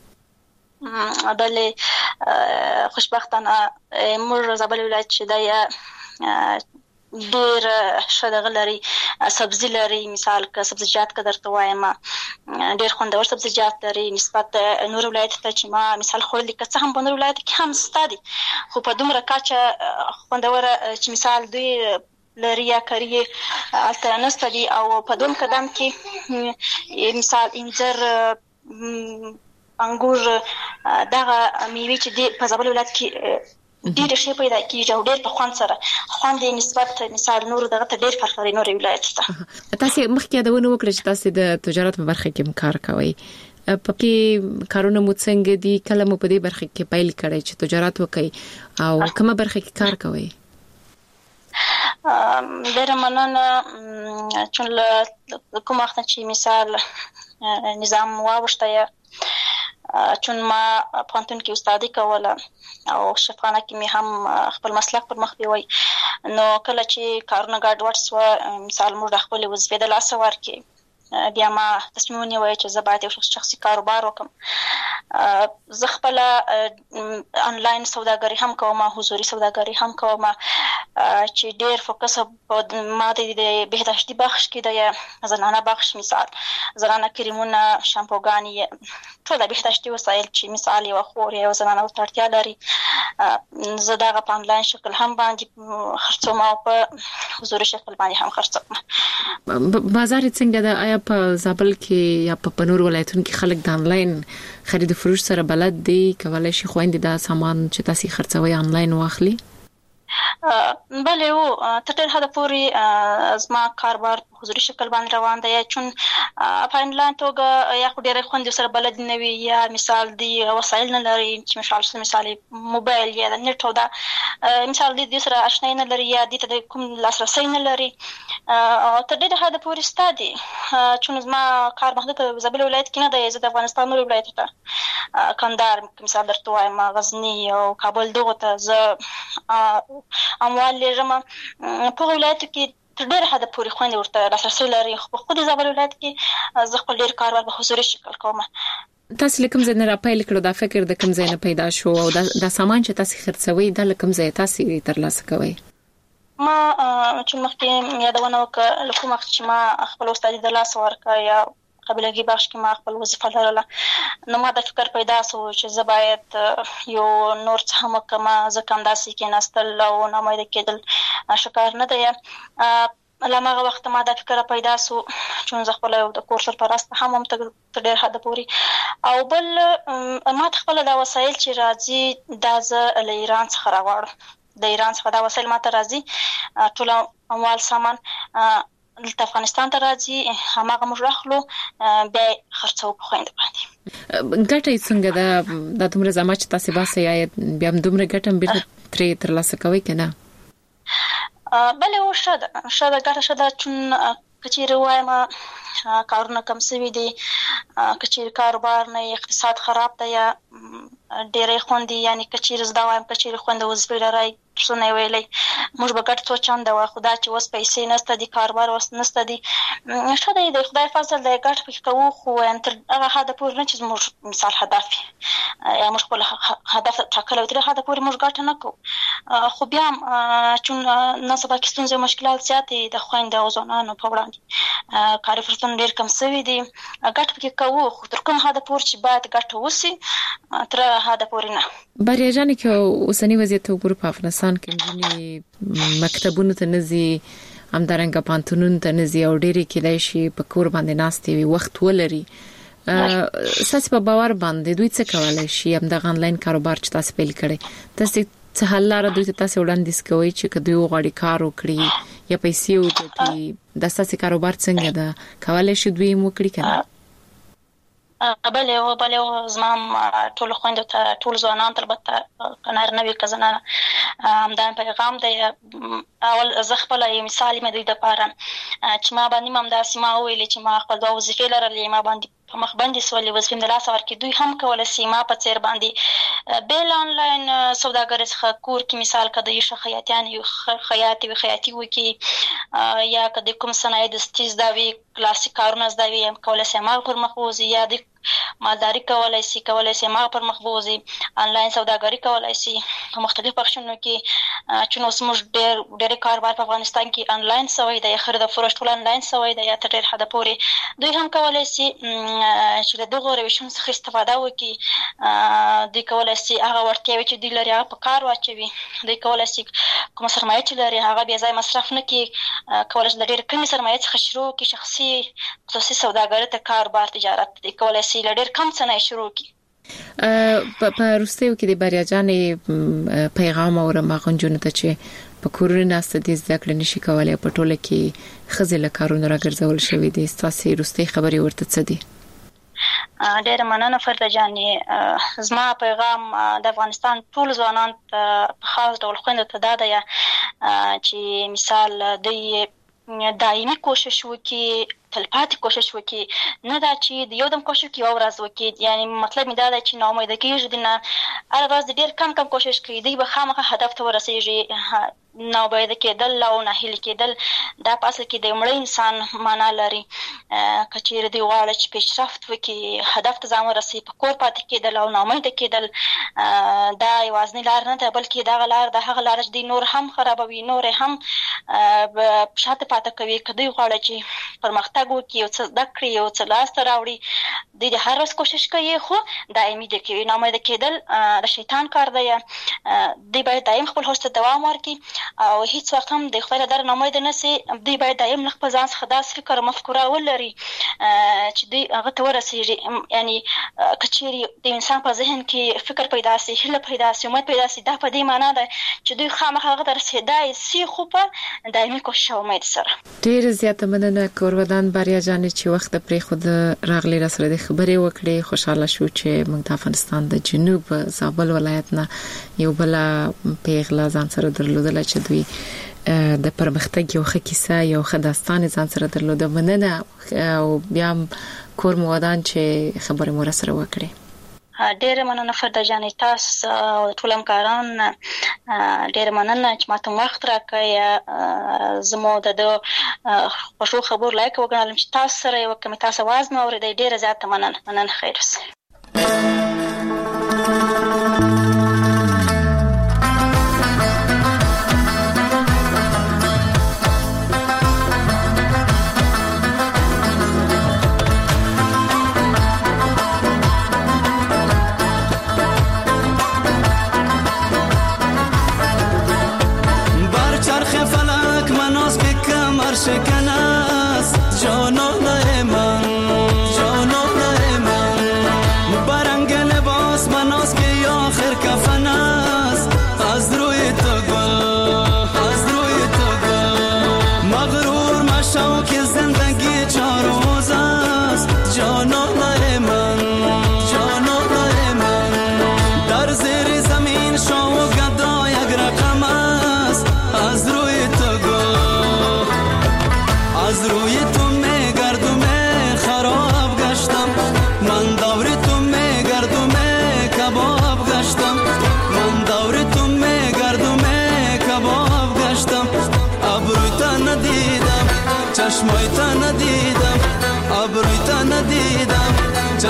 [SPEAKER 6] بلې خوشبختانه مور زابل ولایت چې دا ډیر شدغه لري سبزی لري مثال که سبزیجات که درته وایم ډیر خوندور سبزیجات لري نسبت نور ولایت ته چې ما مثال خورل که څه هم په نور ولایت کې هم ستادي خو په دومره کاچه خوندور چې مثال دوی لري یا کری الترانست دي او په دوم قدم کې مثال انځر انګور دغه میوه چې دی په زابل ولایت کې ډېر شي پیدا کیږي او ډېر په خوان سره خوان د نسبت مثال نور دغه ته ډېر فرق لري نور ولایت ته
[SPEAKER 5] تاسو مخکې دا ونه وکړئ چې تاسو د تجارت په برخه کې کار کوئ په کې کارونه مو څنګه دي کله مو په دې برخه کې پیل کړئ چې تجارت وکړئ او کومه برخه کې کار کوئ
[SPEAKER 6] ډېر مننه چې کوم وخت چې مثال نظام واوښته چون ما پانتون کې استادي کوله او شفانه کې می هم خپل مسلک پر مخ بیوي نو کله چې کارونه ګډوډ سو مثال موږ خپل وظیفه د لاس ورکې بیا ما تصمیم ونیوه چې زه باید یو شخصي کاروبار وکم زه خپل انلاین سوداګري هم کوم حضوري سوداګري هم کوم چې ډېر فوکس په ما د بهداشتي بخش کې د زنانه بخش مثال زنانه کریمونه شامپوګانی ټول بهداشتي وسایل چې مثال یو خور یو زنانه ورتیا لري زه دا په انلاین شکل هم باندې خرڅوم او په حضوري شکل باندې هم خرڅوم
[SPEAKER 5] بازار څنګه د آیا په زابل کې یا په نور ولایتونو کې خلک د انلاین خرید فروش سره بلد دي کولای شي خويندې دا سامان چې تاسو خرڅوي انلاین واخلي
[SPEAKER 6] بله او تر هغه پورې زما کاروبار په حضوري شکل باندې روان دی چون په انلاین توګه یا خو ډېر خوند سره بلد نه وي یا مثال دی وسایل نه لري چې مثال موبایل یا نت او دا مثال دی سره آشنا نه لري یا د کوم لاسرسي نه لري تر دې هغه پورې ستادي چون زما کار مخکې په زابل ولایت کې نه دی زه د افغانستان نور ولایت ته کندهار مثال درته وایم غزنی او کابل دغه ته زه اموال لرم په ولایت کې تر ډېر حد پورې خوند ورته لاسرسي لري خو خو د زابل ولایت کې زه خپل ډېر کاروبار په حضوري شکل کوم
[SPEAKER 5] تاسو لکم زنه را پیل کړو دا فکر د کوم ځای نه پیدا شو او دا سامان چې تاسو خرڅوي د لکم ځای تاسو ترلاسه کوي
[SPEAKER 6] ما چې مخکې یادونه وکړه لکه وخت چې ما خپل استاد د لاس ورکا یا قبلګي بخش کې ما خپل وظیفه لرله نو ما د فکر پیدا شو چې زه باید یو نور څه هم کما زه کوم داسې کې نستل او نه مې کېدل شکار نه دی لمغه وخت ما د فکر پیدا سو چې زه خپل د کور سرپرست هم تر ډېر حد پوري او بل ما خپل د وسایل چې راځي د ز له ایران څخه راوړم د ایران څخه د وسایل ماته راځي ټول اموال سامان د افغانستان ته راځي هماغه موږ راخلو بیا خرڅو په خويند باندې
[SPEAKER 5] ګټه څنګه د دومره زما چې تاسو باسي یا بیا دومره ګټم به ترې تر لاسه کوي کنه
[SPEAKER 6] بله او شاده ګټه شاده چون کچېر وایم کارونه کم سوي دي کچېر کاروبار نه اقتصاد خراب دی یا ډېرې خوندي یعنی کچېر زدا وایم کچېر خوند وزبر راي څونه ویلې موږ به ګټ څو چاند وا خدا چې وس پیسې نسته دي کاروبار وس نسته دي شته د خدای فضل د ګټ پکې کوو خو تر هغه حد پورې نه چې موږ مثال هدف یا موږ خپل هدف ټاکلو تر حد پورې موږ ګټ نه کوو خو بیا چون نن سبا کې ستونزې مشکلات زیاتې د خويند او ځوانانو په وړاندې کاري فرصتونه ډېر کم شوي دي ګټ پکې کوو خو تر کوم حد پورې چې باید ګټ وسی تر حد پورې نه
[SPEAKER 5] بریا جان کې اوسنی وضعیت وګورو په افغانستان کې ځینې مکتبونو ته نزي همدارنګه پانتونونو ته نزي او ډېری کېدای شي په کور باندې ناستې وي وخت ولري اساس په باور باندې دوی څه کولای شي همدغه آنلاین کاروبار چې تاسو پیل کړی تاسو څه حل لاره دوی ته وړاندیز کوي چې کدی وغواړي کار وکړي یا پیسې وګټي د اساسي کاروبار څنګه ده کولای شي دوی موکړي کنه
[SPEAKER 6] بله زمام ټول خويند ته ټول ځوانان البته کنار نوې کزنه همدا پیغام دی اول زه خپل یو مثال مې دوی د پاره چې ما باندې مم د سیما ویلې چې ما خپل وظیفه لرلې ما باندې په مخ باندې سولې وظیفه د لاس ورکې دوی هم کول سیما په چیر باندې بیل انلاین سوداګر څخه کور کې مثال کده یو خیاطیان یو خیاطي وکي یا کده کوم صنایع د ستیز دا وی کلاسیک کارونه زده وی کول سیما پر مخوزي یا د مالداري کولای شي ما پر مخبوزي انلاین سوداګري کولای شي په مختلفو بخشونو کې چې نو سمج ډېر کاروبار په افغانستان کې انلاین سوی دی خرید او فروش ټول انلاین سوی دی تر ډېر حد پورې دوی هم کولای شي چې دغه روشون څخه استفاده وکړي دوی کولای شي هغه ورته چې دوی لري په کار واچوي دوی کولای شي کوم سرمایه چې لري هغه بیا ځای مصرف نه کړي کولای شي د ډېر کمی سرمایه څخه شروع کړي شخصي خصوصي سوداګري ته کاروبار تجارت دوی کولای شي لډیر کم څه نه شروع کی
[SPEAKER 5] په روسیو کې د بریا جانې پیغام او ماغنجونه ته چې په کورونه ناست دي ځکه نشي کولای په ټوله کې خزل کارونه راګرځول شوی دي تاسو روسي خبري ورته څه دي
[SPEAKER 6] ډېر مننه فرده جانې زما پیغام د افغانستان ټول ځوانان په خاص ډول خويند ته دا دی چې مثال د دایمي کوشش وکړي تلپاتې کوشش وکړي نه دا چې د یو دم کوشش کوي او ورځ وکړي یعنی مطلب می دا دی چې نو امید کېږي دنه هر ورځ ډېر کم کوشش کوي دی به خامخا هدف ته ورسېږي نو باید کېدل او نه هیل کېدل دا پاسه کې د مړ انسان معنا لري کچېر دی غواړي چې پیشرفت وکړي هدف ته ځان ورسېږي په کور پاتې کېدل او نه امید کېدل دا یوازې لار نه ده بلکې دا لار د هغه لار چې دی نور هم خرابوي نور هم شاته پاتې کوي کدی غواړي چې پرمختګ وکړي او څه دکړي او څه لاس ته راوړي د هر ورځ کوشش کوي خو دایمي دي کوي نه امید کېدل د شیطان کار دی دی باید دایم خپل هوست دوام ورکړي او هیڅ وخت هم د خپل در نه امید نه سي دی باید دایم خپل ځان څخه داس فکر مفکوره ولري چې دی هغه ته ورسېږي یعنی کچېری د انسان په ذهن کې فکر پیدا سي هله پیدا سي امید پیدا سي دا په دې معنی ده چې دوی خامخا هغه درسېدای سي خو په دایمي کوشش او امید سره
[SPEAKER 5] ډېر زیاته مننه کورودان بریا جان چې وخت پرې خود راغلی را سره د خبرې وکړې خوشاله شو چې موږ د افغانستان د جنوب زابل ولایت نه یو بل پیغله ځان سره درلودل چې دوی د پرمختګ یو ښه کیسه یو ښه داستان ځان سره درلوده مننه او بیا کور مو ودان چې خبرې مو سره وکړې
[SPEAKER 6] ډېر مننه فرده جانې تاسو او ټول همکاران ډېر مننه چې ماته وخت راکړی زموږ د خوشو خبر لایک وګڼم چې تاسو سره یو کمی تاسو आवाज مو اورېدای ډېر زیات مننه خیر اوسه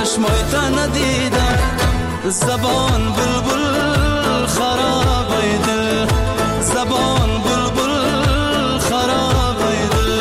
[SPEAKER 7] چشمایت ندیدم زبان بلبل خراب دل زبان بلبل خراب دل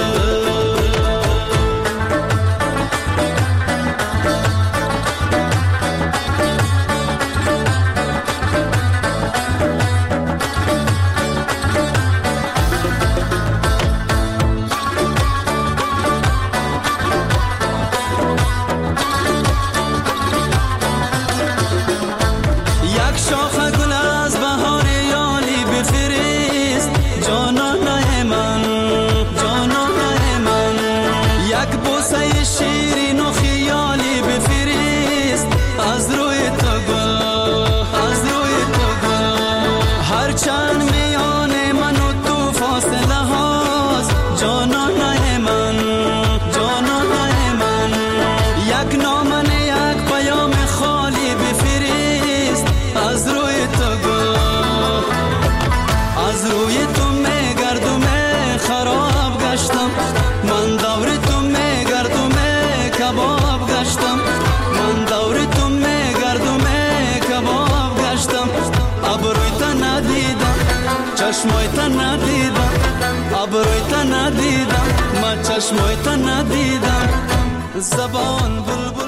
[SPEAKER 7] چشمایت ندیدم ابرویت ندیدم من چشمایت ندیدم زبان بلبل